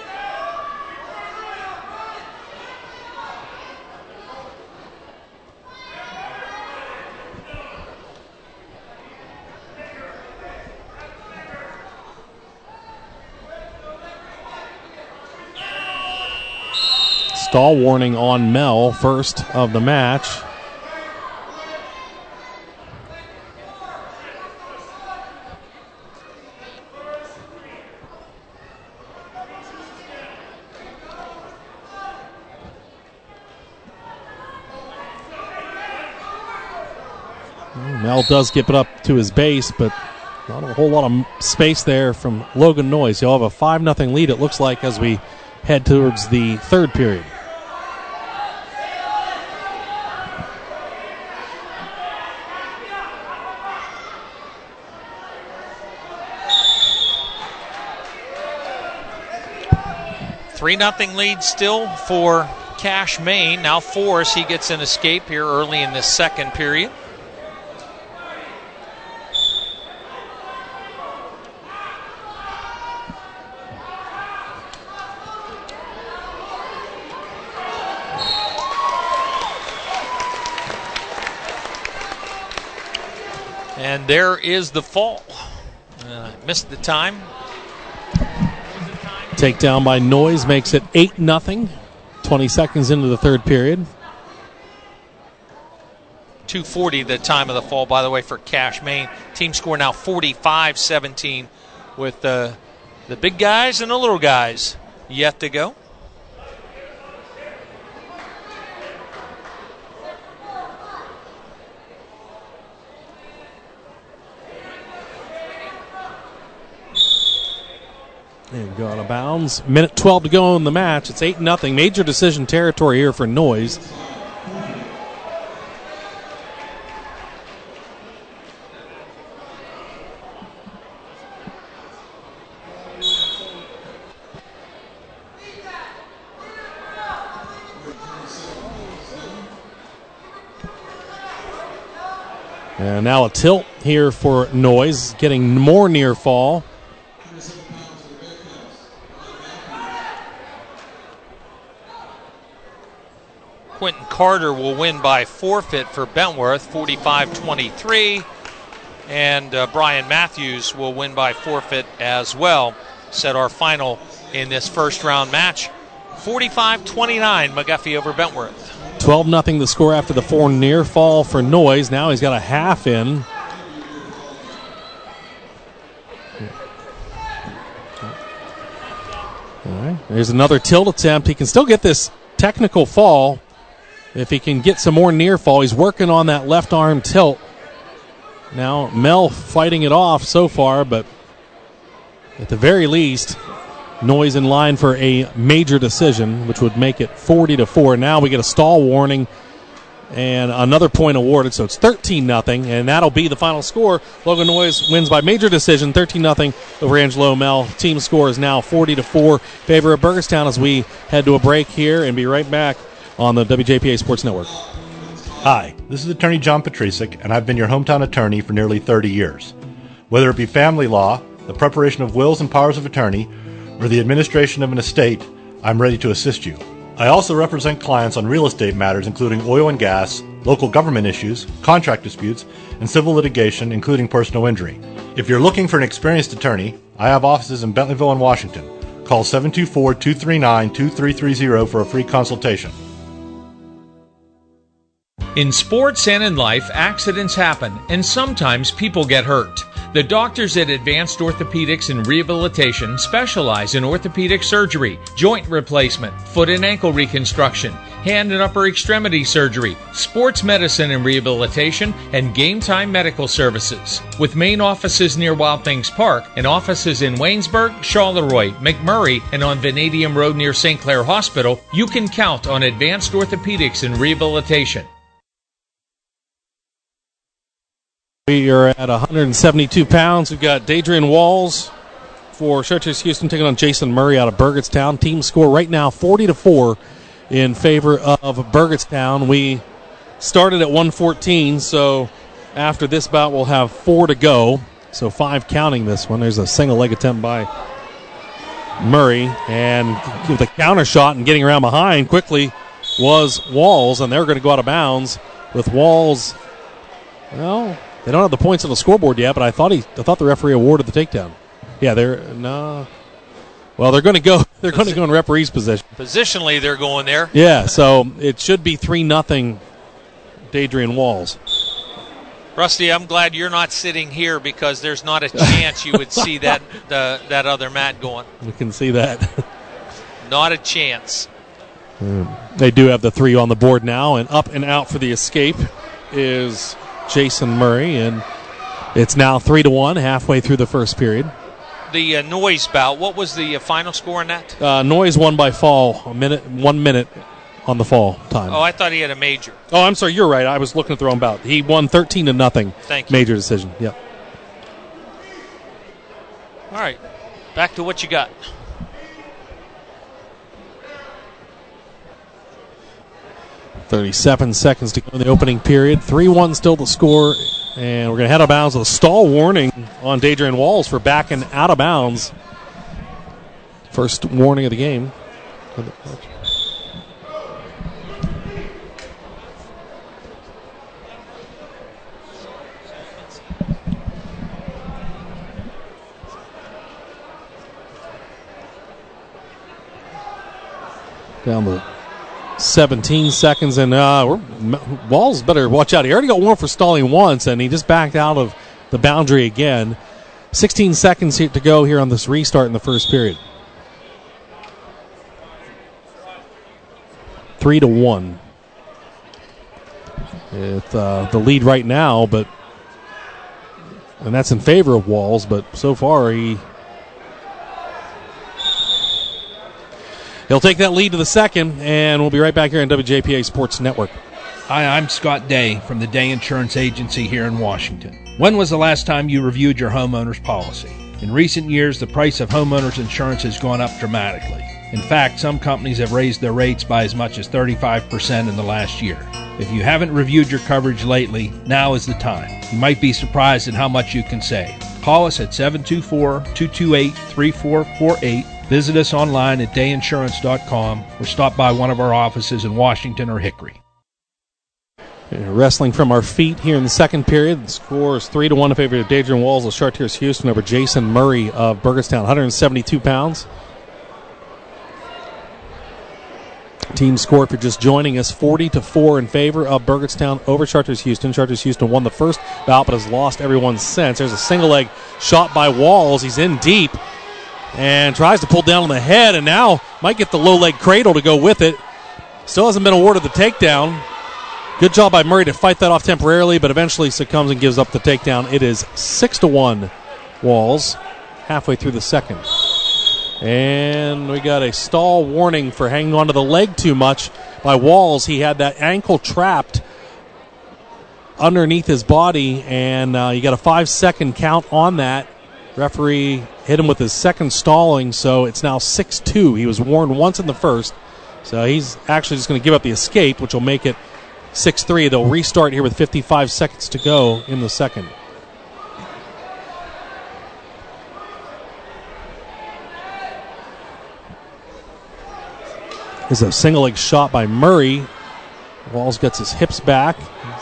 S10: Stall warning on Mel, first of the match. Mel does get it up to his base, but not a whole lot of space there from Logan Noyes. He'll have a five nothing lead, it looks like, as we head towards the third period.
S4: three nothing lead still for Cash Main. Now Forrest, he gets an escape here early in this second period. And there is the fall. Uh, missed the time.
S10: Takedown by Noyes makes it eight nothing. twenty seconds into the third period.
S4: two forty the time of the fall, by the way, for Cash Main. Team score now forty-five seventeen with the, the big guys and the little guys yet to go.
S10: And go out of bounds. Minute twelve to go in the match. It's eight nothing. Major decision territory here for Noyes. And now a tilt here for Noyes, getting more near fall.
S4: Quentin Carter will win by forfeit for Bentworth, forty-five twenty-three. And uh, Brian Matthews will win by forfeit as well. Set our final in this first round match. forty-five twenty-nine, McGuffey over Bentworth.
S10: twelve nothing the score after the four near fall for Noyes. Now he's got a half in. All right, there's another tilt attempt. He can still get this technical fall if he can get some more near fall. He's working on that left arm tilt. Now Mel fighting it off so far, but at the very least, Noyes in line for a major decision, which would make it forty to four. Now we get a stall warning and another point awarded, so it's thirteen nothing, and that'll be the final score. Logan Noyes wins by major decision, thirteen nothing over Angelo Mel. Team score is now forty to four, favor of Burgettstown as we head to a break here and be right back on the W J P A Sports Network.
S7: Hi, this is Attorney John Petrisic, and I've been your hometown attorney for nearly thirty years. Whether it be family law, the preparation of wills and powers of attorney, or the administration of an estate, I'm ready to assist you. I also represent clients on real estate matters including oil and gas, local government issues, contract disputes, and civil litigation, including personal injury. If you're looking for an experienced attorney, I have offices in Bentleyville and Washington. Call seven two four, two three nine, two three three zero for a free consultation.
S19: In sports and in life, accidents happen, and sometimes people get hurt. The doctors at Advanced Orthopedics and Rehabilitation specialize in orthopedic surgery, joint replacement, foot and ankle reconstruction, hand and upper extremity surgery, sports medicine and rehabilitation, and game time medical services. With main offices near Wild Things Park and offices in Waynesburg, Charleroi, McMurray, and on Vanadium Road near Saint Clair Hospital, you can count on Advanced Orthopedics and Rehabilitation.
S10: We are at one hundred seventy-two pounds. We've got Dadrian Walls for Chartiers Houston taking on Jason Murray out of Burgettstown. Team score right now forty to four in favor of Burgettstown. We started at one fourteen, so after this bout we'll have four to go. So five counting this one. There's a single leg attempt by Murray, and with a counter shot and getting around behind quickly was Walls, and they're going to go out of bounds with Walls. Well, they don't have the points on the scoreboard yet, but I thought he, I thought the referee awarded the takedown. Yeah, they're no. Well, they're going to go. They're going to go in referee's position.
S4: Positionally, they're going there.
S10: Yeah, so it should be three nothing. Dadrian Walls.
S4: Rusty, I'm glad you're not sitting here because there's not a chance you would see that uh, that other mat going.
S10: We can see that.
S4: Not a chance.
S10: Mm. They do have the three on the board now, and up and out for the escape is Jason Murray, and it's now three to one halfway through the first period.
S4: The uh, Noyes bout, what was the uh, final score in that?
S10: Uh, Noyes won by fall, a minute, one minute on the fall time.
S4: Oh, I thought he had a major.
S10: Oh, I'm sorry, you're right. I was looking at the wrong bout. He won thirteen to nothing.
S4: Thank you.
S10: Major decision. Yep.
S4: All right, back to what you got.
S10: thirty-seven seconds to go in the opening period. three one still the score, and we're going to head out of bounds with a stall warning on Dadrian Walls for backing out of bounds. First warning of the game. Down the seventeen seconds, and uh, we're, Walls better watch out. He already got one for stalling once, and he just backed out of the boundary again. sixteen seconds to go here on this restart in the first period. Three to one. With uh, the lead right now, but and that's in favor of Walls, but so far he He'll take that lead to the second, and we'll be right back here on W J P A Sports Network.
S2: Hi, I'm Scott Day from the Day Insurance Agency here in Washington. When was the last time you reviewed your homeowner's policy? In recent years, the price of homeowners insurance has gone up dramatically. In fact, some companies have raised their rates by as much as thirty-five percent in the last year. If you haven't reviewed your coverage lately, now is the time. You might be surprised at how much you can save. Call us at seven two four, two two eight, three four four eight. Visit us online at day insurance dot com or stop by one of our offices in Washington or Hickory.
S10: Wrestling from our feet here in the second period. The score is three to one in favor of Dadrian Walls of Chartiers Houston over Jason Murray of Burgettstown, one hundred seventy-two pounds. Team score, if you're just joining us, forty to four in favor of Burgettstown over Chartiers Houston. Chartiers Houston won the first bout but has lost everyone since. There's a single leg shot by Walls. He's in deep and tries to pull down on the head and now might get the low leg cradle to go with it. Still hasn't been awarded the takedown. Good job by Murray to fight that off temporarily, but eventually succumbs and gives up the takedown. It is six to one Walls halfway through the second. And we got a stall warning for hanging onto the leg too much by Walls. He had that ankle trapped underneath his body, and uh, you got a five-second count on that. Referee hit him with his second stalling, so it's now six two. He was warned once in the first, so he's actually just going to give up the escape, which will make it six three. They'll restart here with fifty-five seconds to go in the second. There's a single leg shot by Murray. Walls gets his hips back.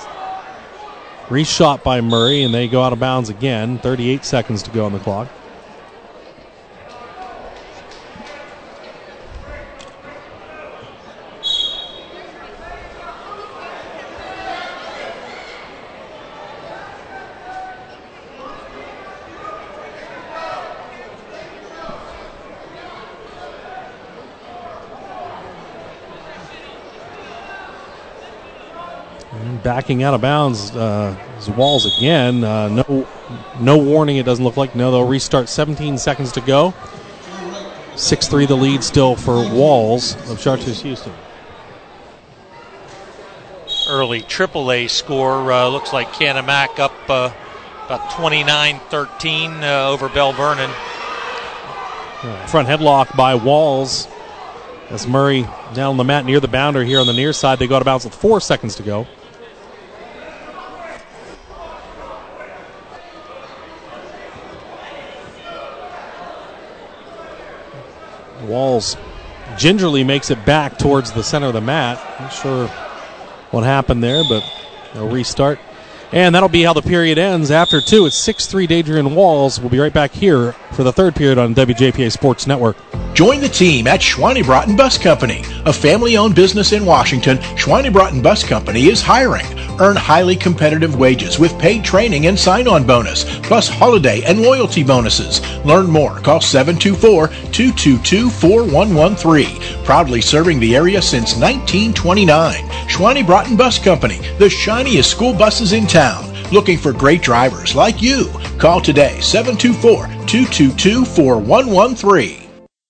S10: Reshot by Murray, and they go out of bounds again. thirty-eight seconds to go on the clock. Backing out of bounds uh, is Walls again. Uh, no no warning, it doesn't look like. No, they'll restart. seventeen seconds to go. six three the lead still for Walls of Chartiers Houston.
S4: Early triple A score. Uh, looks like Canamac up uh, about twenty-nine thirteen uh, over Bell Vernon.
S10: Uh, front headlock by Walls as Murray down on the mat near the boundary here on the near side. They go out of bounds with four seconds to go. Walls gingerly makes it back towards the center of the mat. Not sure what happened there, but they'll restart. And that'll be how the period ends. After two, it's six three Dadrian Walls. We'll be right back here for the third period on W J P A Sports Network.
S6: Join the team at Schweinebraten Bus Company, a family-owned business in Washington. Schweinebraten Bus Company is hiring. Earn highly competitive wages with paid training and sign-on bonus, plus holiday and loyalty bonuses. Learn more. Call seven two four, two two two, four one one three. Proudly serving the area since nineteen twenty-nine. Schweinebraten Bus Company, the shiniest school buses in town. Looking for great drivers like you. Call today, seven two four, two two two, four one one three.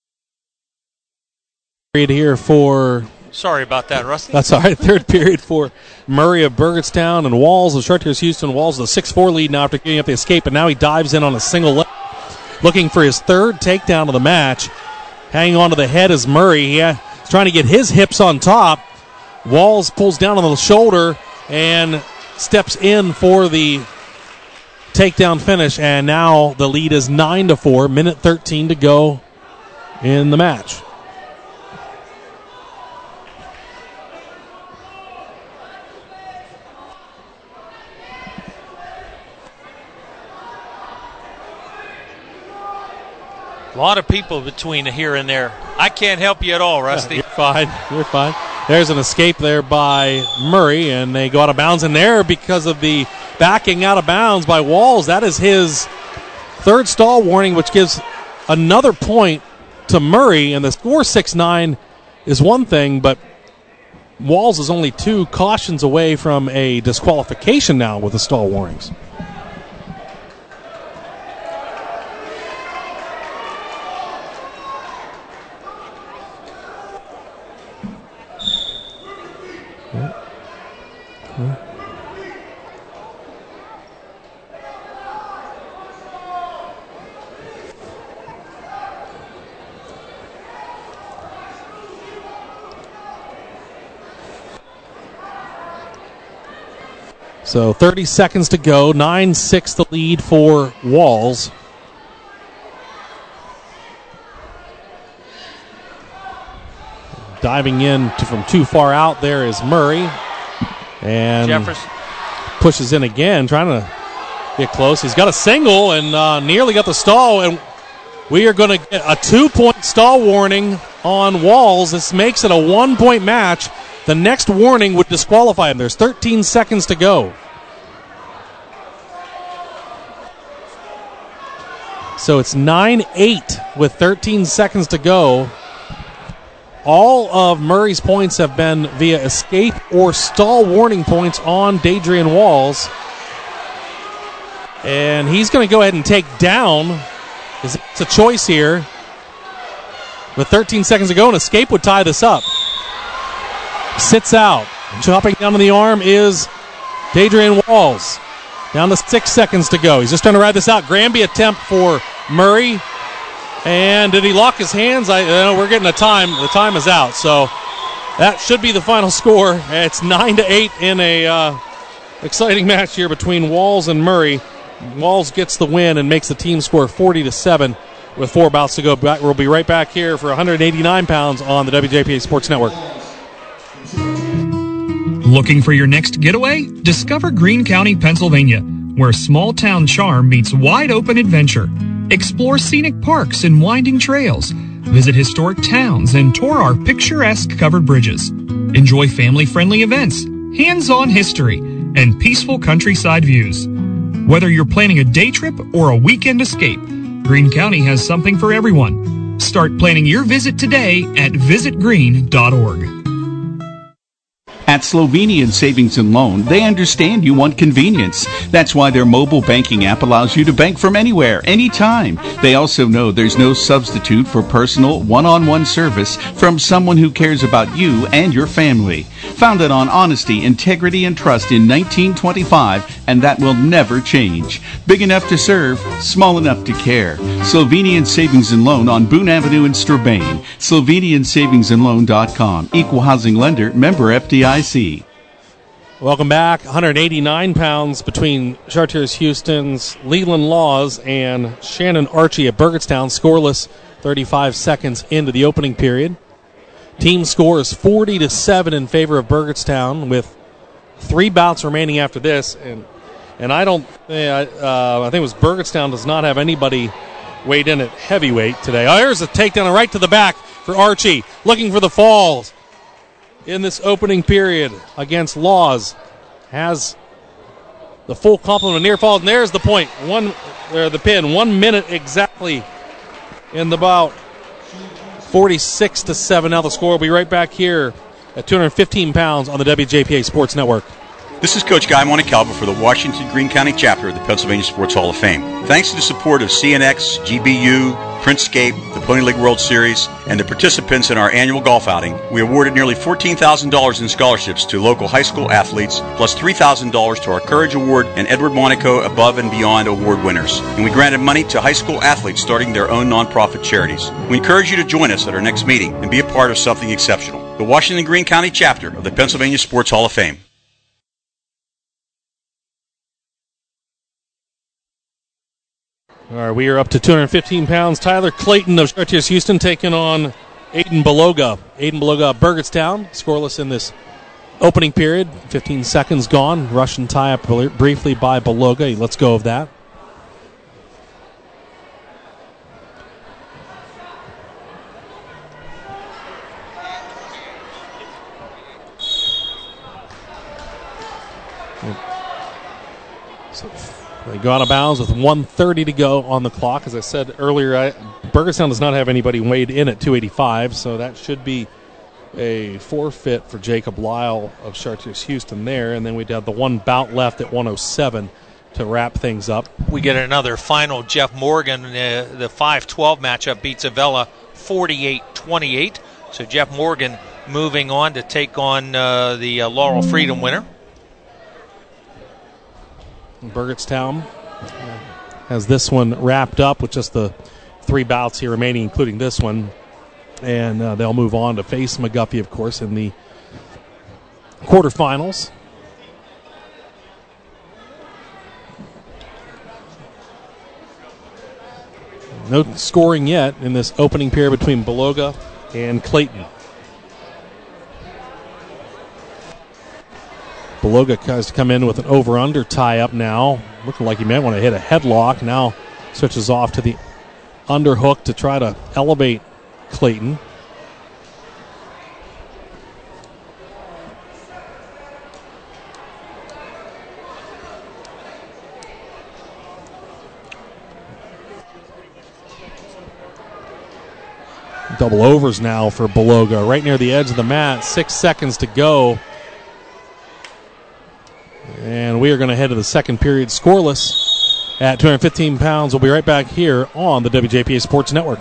S10: Here for
S4: Sorry about that, Rusty.
S10: That's all right. Third period for Murray of Burgettstown and Walls of Chartiers Houston. Walls with a six four lead now after getting up the escape, and now he dives in on a single leg, looking for his third takedown of the match. Hanging on to the head is Murray. He's trying to get his hips on top. Walls pulls down on the shoulder and steps in for the takedown finish, and now the lead is nine to four. Minute thirteen to go in the match.
S4: A lot of people between here and there. I can't help you at all, Rusty.
S10: You're fine. You're fine. There's an escape there by Murray, and they go out of bounds in there because of the backing out of bounds by Walls. That is his third stall warning, which gives another point to Murray, and the score six nine is one thing, but Walls is only two cautions away from a disqualification now with the stall warnings. So thirty seconds to go. nine six the lead for Walls. Diving in to, from too far out there is Murray. And
S4: Jefferson
S10: pushes in again, trying to get close. He's got a single and uh, nearly got the stall. And we are going to get a two-point stall warning on Walls. This makes it a one-point match. The next warning would disqualify him. There's thirteen seconds to go. So it's nine eight with thirteen seconds to go. All of Murray's points have been via escape or stall warning points on Dadrian Walls. And he's going to go ahead and take down. It's a choice here. With thirteen seconds to go, an escape would tie this up. Sits out. Chopping down on the arm is Dadrian Walls. Down to six seconds to go. He's just trying to ride this out. Granby attempt for Murray. And did he lock his hands? I uh, we're getting a time. The time is out. So that should be the final score. It's nine to eight in a uh, exciting match here between Walls and Murray. Walls gets the win and makes the team score forty to seven with four bouts to go. Back, we'll be right back here for one hundred eighty-nine pounds on the W J P A Sports Network.
S8: Looking for your next getaway? Discover Greene County, Pennsylvania, where small town charm meets wide open adventure. Explore scenic parks and winding trails. Visit historic towns and tour our picturesque covered bridges. Enjoy family-friendly events, hands-on history, and peaceful countryside views. Whether you're planning a day trip or a weekend escape, Greene County has something for everyone. Start planning your visit today at visit greene dot org.
S9: At Slovenian Savings and Loan, they understand you want convenience. That's why their mobile banking app allows you to bank from anywhere, anytime. They also know there's no substitute for personal, one-on-one service from someone who cares about you and your family. Founded on honesty, integrity, and trust in nineteen twenty-five, and that will never change. Big enough to serve, small enough to care. Slovenian Savings and Loan on Boone Avenue in Strabane. Slovenian Savings and Loan dot com. Equal housing lender, member F D I C.
S10: Welcome back. one hundred eighty-nine pounds between Chartiers Houston's Leland Laws and Shannon Archie at Burgettstown. Scoreless thirty-five seconds into the opening period. Team score is forty to seven in favor of Burgettstown with three bouts remaining after this. And and I don't, uh, I think it was Burgettstown does not have anybody weighed in at heavyweight today. Oh, here's a takedown right to the back for Archie. Looking for the falls in this opening period against Laws. Has the full complement of near falls, and there's the point. One, or the pin. One minute exactly in the bout. forty-six to seven. Now the score will be right back here at two hundred fifteen pounds on the W J P A Sports Network.
S11: This is Coach Guy Montecalvo for the Washington Greene County chapter of the Pennsylvania Sports Hall of Fame. Thanks to the support of C N X, G B U, Printscape, the Pony League World Series, and the participants in our annual golf outing, we awarded nearly fourteen thousand dollars in scholarships to local high school athletes, plus three thousand dollars to our Courage Award and Edward Monaco Above and Beyond Award winners. And we granted money to high school athletes starting their own nonprofit charities. We encourage you to join us at our next meeting and be a part of something exceptional. The Washington Greene County chapter of the Pennsylvania Sports Hall of Fame.
S10: All right, we are up to two hundred fifteen pounds. Tyler Clayton of Chartiers Houston taking on Aiden Beloga. Aiden Beloga of Burgettstown, scoreless in this opening period. fifteen seconds gone. Russian tie-up briefly by Beloga. He lets go of that. So they go out of bounds with one thirty to go on the clock. As I said earlier, I, Burgettstown does not have anybody weighed in at two eighty-five, so that should be a forfeit for Jacob Lyle of Chartiers Houston there. And then we'd have the one bout left at one oh seven to wrap things up.
S4: We get another final. Jeff Morgan, uh, the five twelve matchup, beats Avella forty-eight twenty-eight. So Jeff Morgan moving on to take on uh, the uh, Laurel Freedom winner.
S10: Burgettstown has this one wrapped up with just the three bouts here remaining, including this one. And uh, they'll move on to face McGuffey, of course, in the quarterfinals. No scoring yet in this opening period between Beloga and Clayton. Beloga has to come in with an over-under tie-up now. Looking like he may want to hit a headlock. Now switches off to the underhook to try to elevate Clayton. Double overs now for Beloga. Right near the edge of the mat. Six seconds to go. And we are going to head to the second period scoreless at two hundred fifteen pounds. We'll be right back here on the W J P A Sports Network.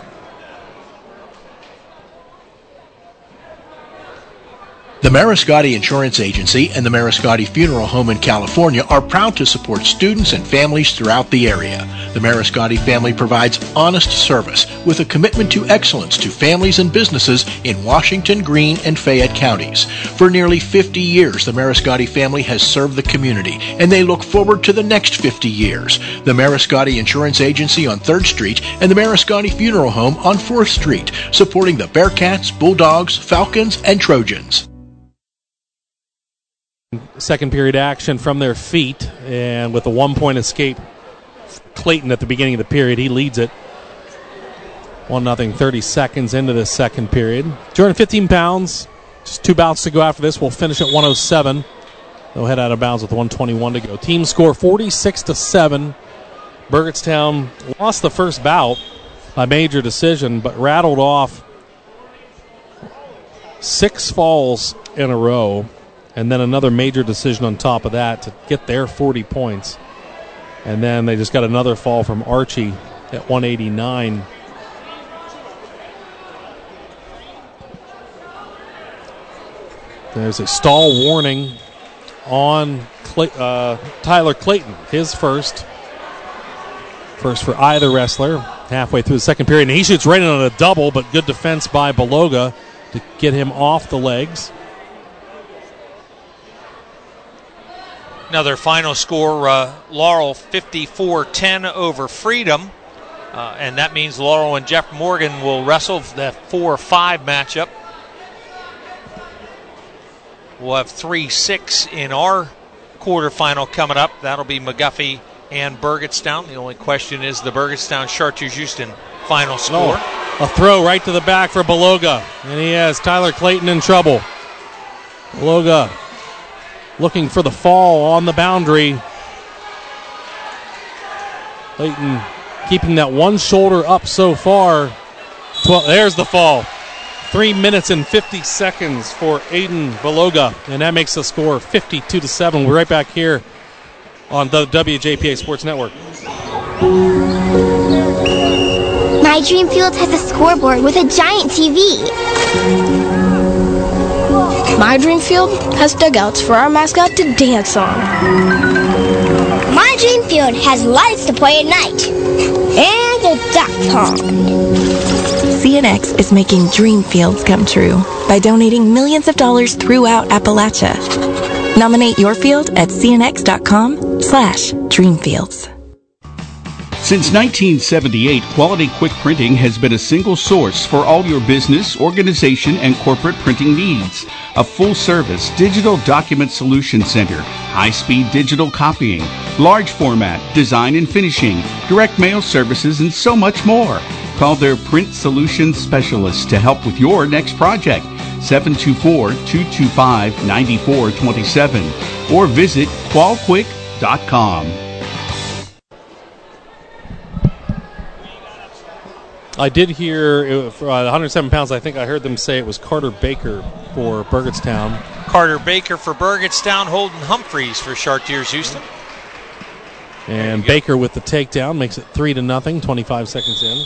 S6: The Mariscotti Insurance Agency and the Mariscotti Funeral Home in California are proud to support students and families throughout the area. The Mariscotti family provides honest service with a commitment to excellence to families and businesses in Washington, Greene, and Fayette counties. For nearly fifty years, the Mariscotti family has served the community, and they look forward to the next fifty years. The Mariscotti Insurance Agency on third Street and the Mariscotti Funeral Home on fourth Street, supporting the Bearcats, Bulldogs, Falcons, and Trojans.
S10: Second period action from their feet, and with a one-point escape, Clayton at the beginning of the period, he leads it. one nothing, thirty seconds into this second period. two hundred fifteen pounds, just two bouts to go after this. We'll finish at one oh seven. They'll head out of bounds with one twenty-one to go. Team score forty-six to seven. Burgettstown lost the first bout by major decision, but rattled off six falls in a row. And then another major decision on top of that to get their forty points. And then they just got another fall from Archie at one eighty-nine. There's a stall warning on Clay, uh, Tyler Clayton. His first. First for either wrestler. Halfway through the second period. And he shoots right in on a double, but good defense by Beloga to get him off the legs.
S4: Another final score, uh, Laurel fifty-four ten over Freedom. Uh, and that means Laurel and Jeff Morgan will wrestle that four five matchup. We'll have three six in our quarterfinal coming up. That'll be McGuffey and Burgettstown. The only question is the Burgettstown Chartiers Houston final score.
S10: Oh, a throw right to the back for Beloga. And he has Tyler Clayton in trouble. Beloga looking for the fall on the boundary. Clayton keeping that one shoulder up so far. Well, there's the fall. Three minutes and fifty seconds for Aiden Beloga, and that makes the score fifty-two to seven. We're right back here on the W J P A Sports Network.
S16: My Dream Field has a scoreboard with a giant T V.
S17: My Dream Field has dugouts for our mascot to dance on.
S16: My Dream Field has lights to play at night. And a duck pond.
S18: C N X is making dream fields come true by donating millions of dollars throughout Appalachia. Nominate your field at cnx.com slash dreamfields.
S9: Since nineteen seventy-eight, Quality Quick Printing has been a single source for all your business, organization, and corporate printing needs. A full-service digital document solution center, high-speed digital copying, large format, design and finishing, direct mail services, and so much more. Call their print solutions specialist to help with your next project. seven two four, two two five, nine four two seven or visit qual quick dot com.
S10: I did hear, for uh, one hundred seven pounds, I think I heard them say it was Carter Baker for Burgettstown.
S4: Carter Baker for Burgettstown, Holden Humphreys for Chartiers Houston.
S10: And Baker with the takedown makes it three to nothing, twenty-five seconds in.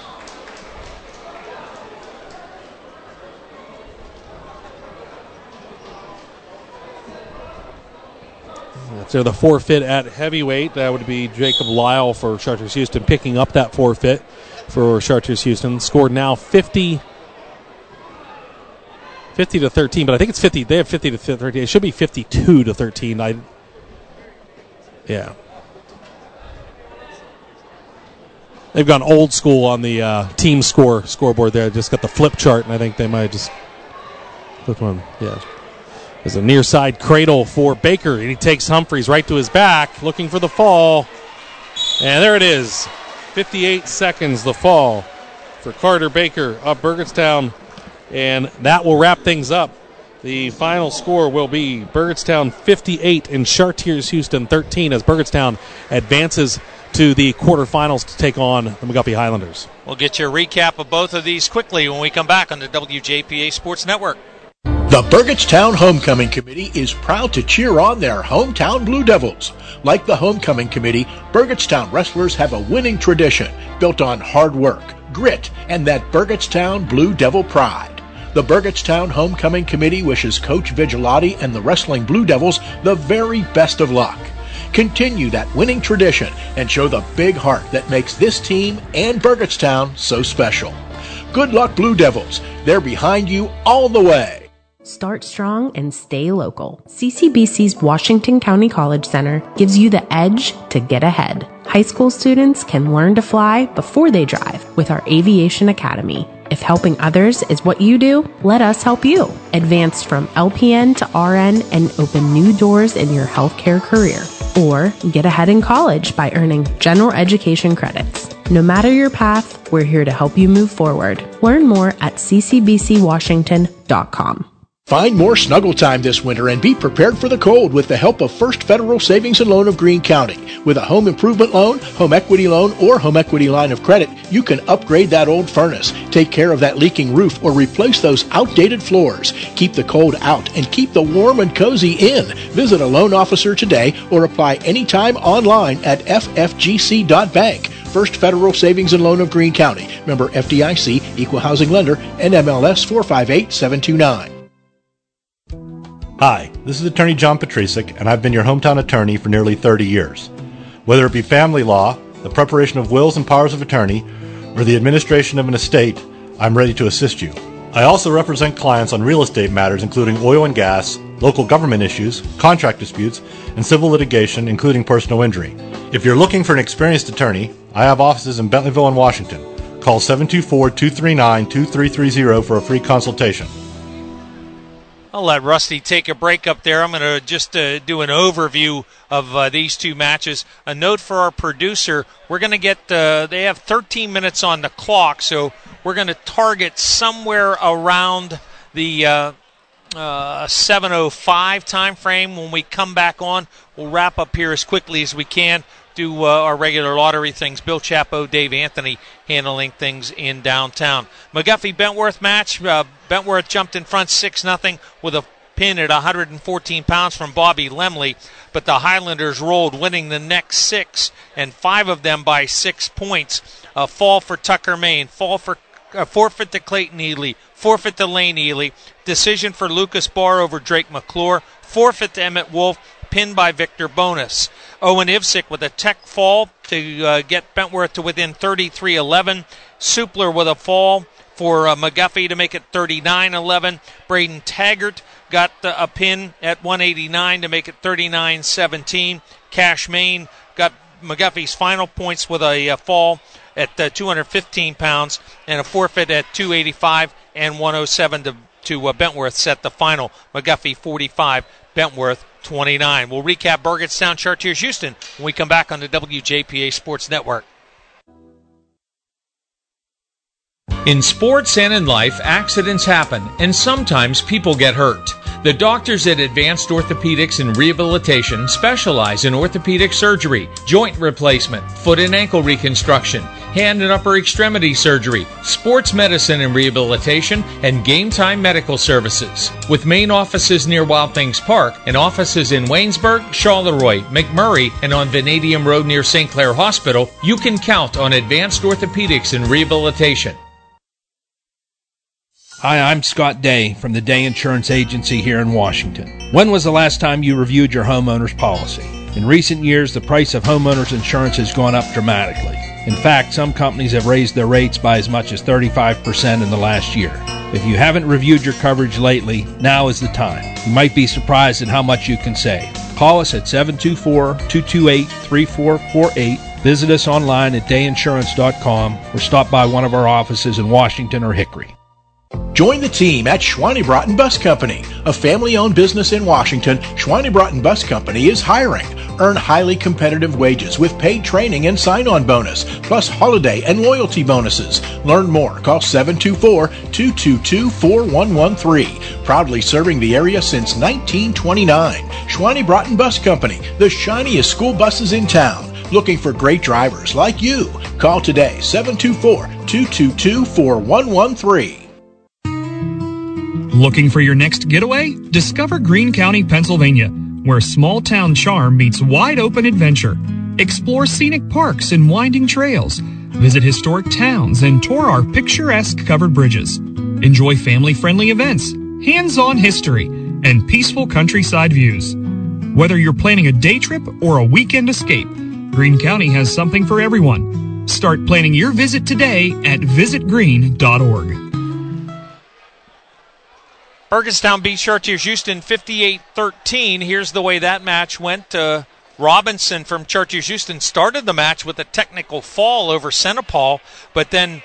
S10: After the forfeit at heavyweight, that would be Jacob Lyle for Chartiers Houston picking up that forfeit for Chartiers Houston. Scored now fifty, fifty to thirteen, but I think it's fifty. They have fifty to thirteen. It should be fifty-two to thirteen. I, yeah. they've gone old school on the uh, team score scoreboard there. Just got the flip chart, and I think they might have just flipped one. Yeah. There's a near side cradle for Baker, and he takes Humphreys right to his back, looking for the fall. And there it is. fifty-eight seconds, the fall for Carter Baker of Burgettstown. And that will wrap things up. The final score will be Burgettstown fifty-eight and Chartiers Houston thirteen as Burgettstown advances to the quarterfinals to take on the McGuffey Highlanders.
S4: We'll get you a recap of both of these quickly when we come back on the W J P A Sports Network.
S6: The Burgettstown Homecoming Committee is proud to cheer on their hometown Blue Devils. Like the Homecoming Committee, Burgettstown wrestlers have a winning tradition built on hard work, grit, and that Burgettstown Blue Devil pride. The Burgettstown Homecoming Committee wishes Coach Vigilati and the Wrestling Blue Devils the very best of luck. Continue that winning tradition and show the big heart that makes this team and Burgettstown so special. Good luck, Blue Devils. They're behind you all the way.
S5: Start strong and stay local. C C B C's Washington County College Center gives you the edge to get ahead. High school students can learn to fly before they drive with our Aviation Academy. If helping others is what you do, let us help you. Advance from L P N to R N and open new doors in your healthcare career. Or get ahead in college by earning general education credits. No matter your path, we're here to help you move forward. Learn more at c c b c washington dot com.
S6: Find more snuggle time this winter and be prepared for the cold with the help of First Federal Savings and Loan of Greene County. With a home improvement loan, home equity loan, or home equity line of credit, you can upgrade that old furnace, take care of that leaking roof, or replace those outdated floors. Keep the cold out and keep the warm and cozy in. Visit a loan officer today or apply anytime online at f f g c dot bank. First Federal Savings and Loan of Greene County. Member F D I C, Equal Housing Lender, N M L S four five eight seven two nine.
S7: Hi, this is Attorney John Petrisic, and I've been your hometown attorney for nearly thirty years. Whether it be family law, the preparation of wills and powers of attorney, or the administration of an estate, I'm ready to assist you. I also represent clients on real estate matters including oil and gas, local government issues, contract disputes, and civil litigation, including personal injury. If you're looking for an experienced attorney, I have offices in Bentleyville and Washington. Call seven two four, two three nine, two three three zero for a free consultation.
S4: I'll let Rusty take a break up there. I'm going to just uh, do an overview of uh, these two matches. A note for our producer, we're going to get, uh, they have thirteen minutes on the clock, so we're going to target somewhere around the uh, uh, seven oh five time frame. When we come back on, we'll wrap up here as quickly as we can. Do uh, our regular lottery things. Bill Chapo, Dave Anthony handling things in downtown. McGuffey-Bentworth match. Uh, Bentworth jumped in front six nothing with a pin at one hundred fourteen pounds from Bobby Lemley, but the Highlanders rolled, winning the next six, and five of them by six points. A fall for Tucker Main, fall for uh, forfeit to Clayton Ely, forfeit to Lane Ely, decision for Lucas Barr over Drake McClure, forfeit to Emmett Wolf, pinned by Victor Bonus. Owen Ivsick with a tech fall to uh, get Bentworth to within thirty-three eleven. Supler with a fall for uh, McGuffey to make it thirty-nine eleven. Braden Taggart got uh, a pin at one eighty-nine to make it thirty-nine seventeen. Cash Main got McGuffey's final points with a uh, fall at uh, two hundred fifteen pounds and a forfeit at two eighty-five and one oh seven to, to uh, Bentworth set the final. McGuffey forty-five, Bentworth twenty-nine. We'll recap Burgettstown Chartiers Houston when we come back on the W J P A Sports Network.
S19: In sports and in life, accidents happen, and sometimes people get hurt. The doctors at Advanced Orthopedics and Rehabilitation specialize in orthopedic surgery, joint replacement, foot and ankle reconstruction, hand and upper extremity surgery, sports medicine and rehabilitation, and game time medical services. With main offices near Wild Things Park and offices in Waynesburg, Charleroi, McMurray, and on Vanadium Road near Saint Clair Hospital, you can count on Advanced Orthopedics and Rehabilitation.
S2: Hi, I'm Scott Day from the Day Insurance Agency here in Washington. When was the last time you reviewed your homeowner's policy? In recent years, the price of homeowners insurance has gone up dramatically. In fact, some companies have raised their rates by as much as thirty-five percent in the last year. If you haven't reviewed your coverage lately, now is the time. You might be surprised at how much you can save. Call us at seven two four, two two eight, three four four eight Visit us online at day insurance dot com or stop by one of our offices in Washington or Hickory.
S6: Join the team at Schweinebraten Bus Company, a family-owned business in Washington. Schweinebraten Bus Company is hiring. Earn highly competitive wages with paid training and sign-on bonus, plus holiday and loyalty bonuses. Learn more. Call seven two four, two two two, four one one three. Proudly serving the area since nineteen twenty-nine. Schweinebraten Bus Company, the shiniest school buses in town. Looking for great drivers like you. Call today, seven two four, two two two, four one one three.
S8: Looking for your next getaway? Discover Greene County, Pennsylvania, where small town charm meets wide open adventure. Explore scenic parks and winding trails. Visit historic towns and tour our picturesque covered bridges. Enjoy family-friendly events, hands-on history, and peaceful countryside views. Whether you're planning a day trip or a weekend escape, Greene County has something for everyone. Start planning your visit today at visit greene dot org.
S4: Burgettstown beat Chartiers Houston fifty-eight thirteen. Here's the way that match went. Uh, Robinson from Chartiers Houston started the match with a technical fall over Senapal, but then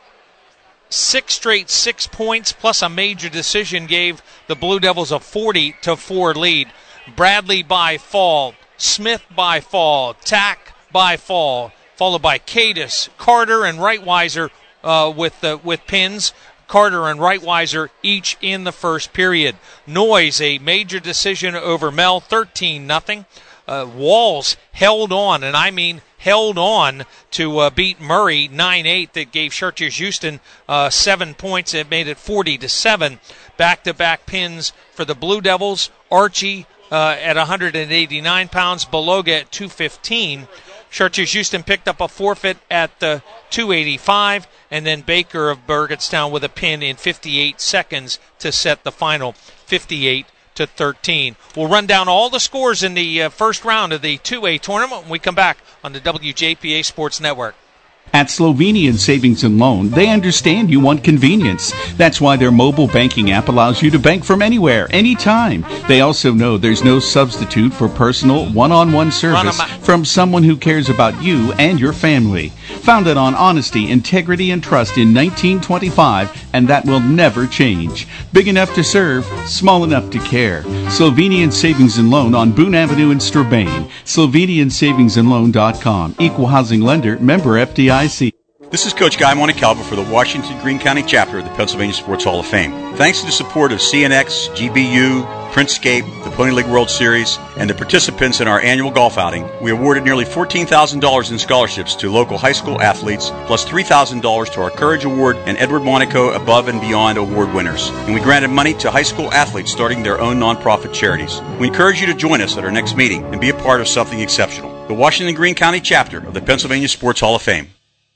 S4: six straight six points plus a major decision gave the Blue Devils a forty to four lead. Bradley by fall, Smith by fall, Tack by fall, followed by Cadis, Carter, and Reitweiser uh, with uh, with pins. Carter and Reitweiser each in the first period. Noyes, a major decision over Mel, thirteen nothing. Uh, Walls held on, and I mean held on to uh, beat Murray nine eight. That gave Chartiers Houston uh, seven points. It made it forty to seven. Back-to-back pins for the Blue Devils. Archie uh, at one hundred eighty-nine pounds. Beloga at two fifteen. Chartiers Houston picked up a forfeit at the two eighty-five, and then Baker of Burgettstown with a pin in fifty-eight seconds to set the final, fifty-eight to thirteen. We'll run down all the scores in the uh, first round of the two A tournament when we come back on the W J P A Sports Network.
S9: At Slovenian Savings and Loan, they understand you want convenience. That's why their mobile banking app allows you to bank from anywhere, anytime. They also know there's no substitute for personal, one-on-one service from someone who cares about you and your family. Founded on honesty, integrity, and trust in nineteen twenty-five, and that will never change. Big enough to serve, small enough to care. Slovenian Savings and Loan on Boone Avenue in Strabane. Slovenian Savings and Loan dot com. Equal housing lender, member F D I C.
S11: This is Coach Guy Montecalvo for the Washington Greene County chapter of the Pennsylvania Sports Hall of Fame. Thanks to the support of C N X, G B U, Printscape, the Pony League World Series, and the participants in our annual golf outing, we awarded nearly fourteen thousand dollars in scholarships to local high school athletes, plus three thousand dollars to our Courage Award and Edward Monaco Above and Beyond Award winners. And we granted money to high school athletes starting their own nonprofit charities. We encourage you to join us at our next meeting and be a part of something exceptional. The Washington Greene County chapter of the Pennsylvania Sports Hall of Fame.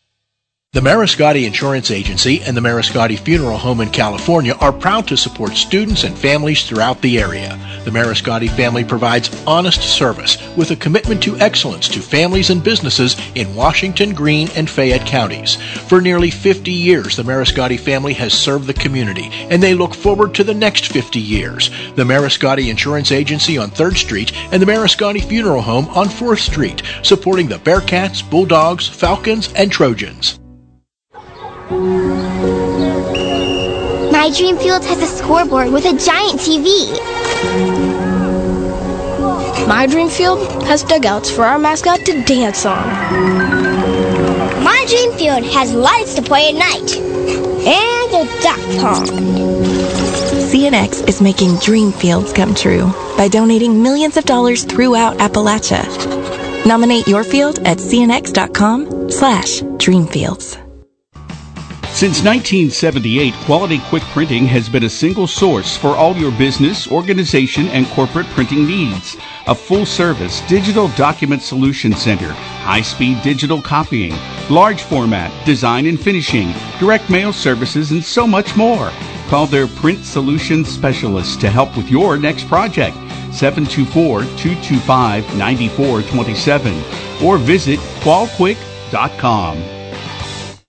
S6: The Mariscotti Insurance Agency and the Mariscotti Funeral Home in California are proud to support students and families throughout the area. The Mariscotti family provides honest service with a commitment to excellence to families and businesses in Washington, Greene, and Fayette counties. For nearly fifty years, the Mariscotti family has served the community, and they look forward to the next fifty years. The Mariscotti Insurance Agency on third street and the Mariscotti Funeral Home on fourth street, supporting the Bearcats, Bulldogs, Falcons, and Trojans.
S16: My dream field has a scoreboard with a giant T V.
S17: My dream field has dugouts for our mascot to dance on.
S16: My dream field has lights to play at night. And a duck pond.
S18: C N X is making dream fields come true by donating millions of dollars throughout Appalachia. Nominate your field at cnx.com slash dreamfields.
S9: Since nineteen seventy-eight, Quality Quick Printing has been a single source for all your business, organization, and corporate printing needs. A full-service digital document solution center, high-speed digital copying, large format, design and finishing, direct mail services, and so much more. Call their print solutions specialists to help with your next project. seven two four, two two five, nine four two seven or visit qual quick dot com.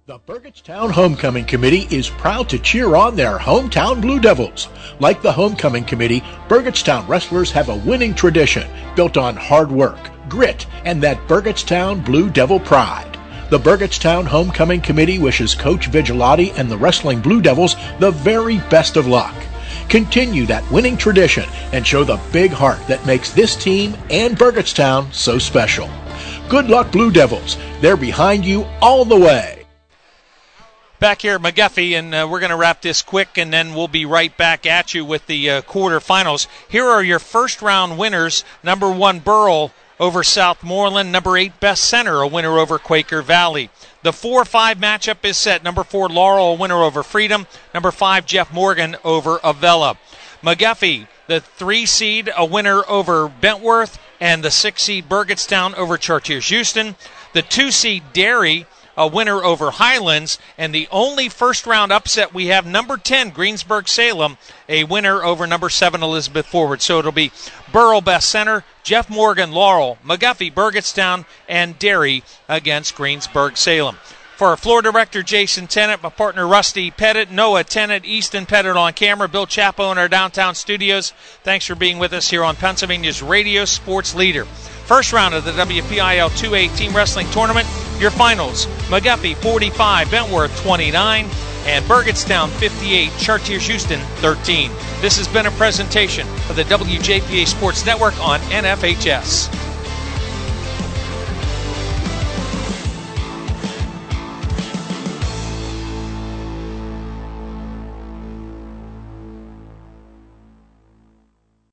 S6: The Burgettstown Homecoming Committee is proud to cheer on their hometown Blue Devils. Like the Homecoming Committee, Burgettstown wrestlers have a winning tradition built on hard work, grit, and that Burgettstown Blue Devil pride. The Burgettstown Homecoming Committee wishes Coach Vigilati and the Wrestling Blue Devils the very best of luck. Continue that winning tradition and show the big heart that makes this team and Burgettstown so special. Good luck, Blue Devils. They're behind you all the way.
S4: Back here at McGuffey, and uh, we're going to wrap this quick, and then we'll be right back at you with the uh, quarterfinals. Here are your first-round winners. Number one, Burrell over Southmoreland. Number eight, Best Center, a winner over Quaker Valley. The four five matchup is set. Number four, Laurel, a winner over Freedom. Number five, Jeff Morgan over Avella. McGuffey, the three seed, a winner over Bentworth, and the six seed, Burgettstown, over Chartiers Houston. The two seed, Derry, a winner over Highlands, and the only first-round upset we have, number ten, Greensburg-Salem, a winner over number seven, Elizabeth Forward. So it'll be Burrell, Best Center, Jeff Morgan, Laurel, McGuffey, Burgettstown, and Derry against Greensburg-Salem. For our floor director, Jason Tennant, my partner, Rusty Pettit, Noah Tennant, Easton Pettit on camera, Bill Chapo in our downtown studios, thanks for being with us here on Pennsylvania's Radio Sports Leader. First round of the W P I L two A Team Wrestling Tournament. Your finals, McGuffey forty-five, Bentworth twenty-nine, and Burgettstown fifty-eight, Chartiers Houston thirteen. This has been a presentation of the W J P A Sports Network on N F H S.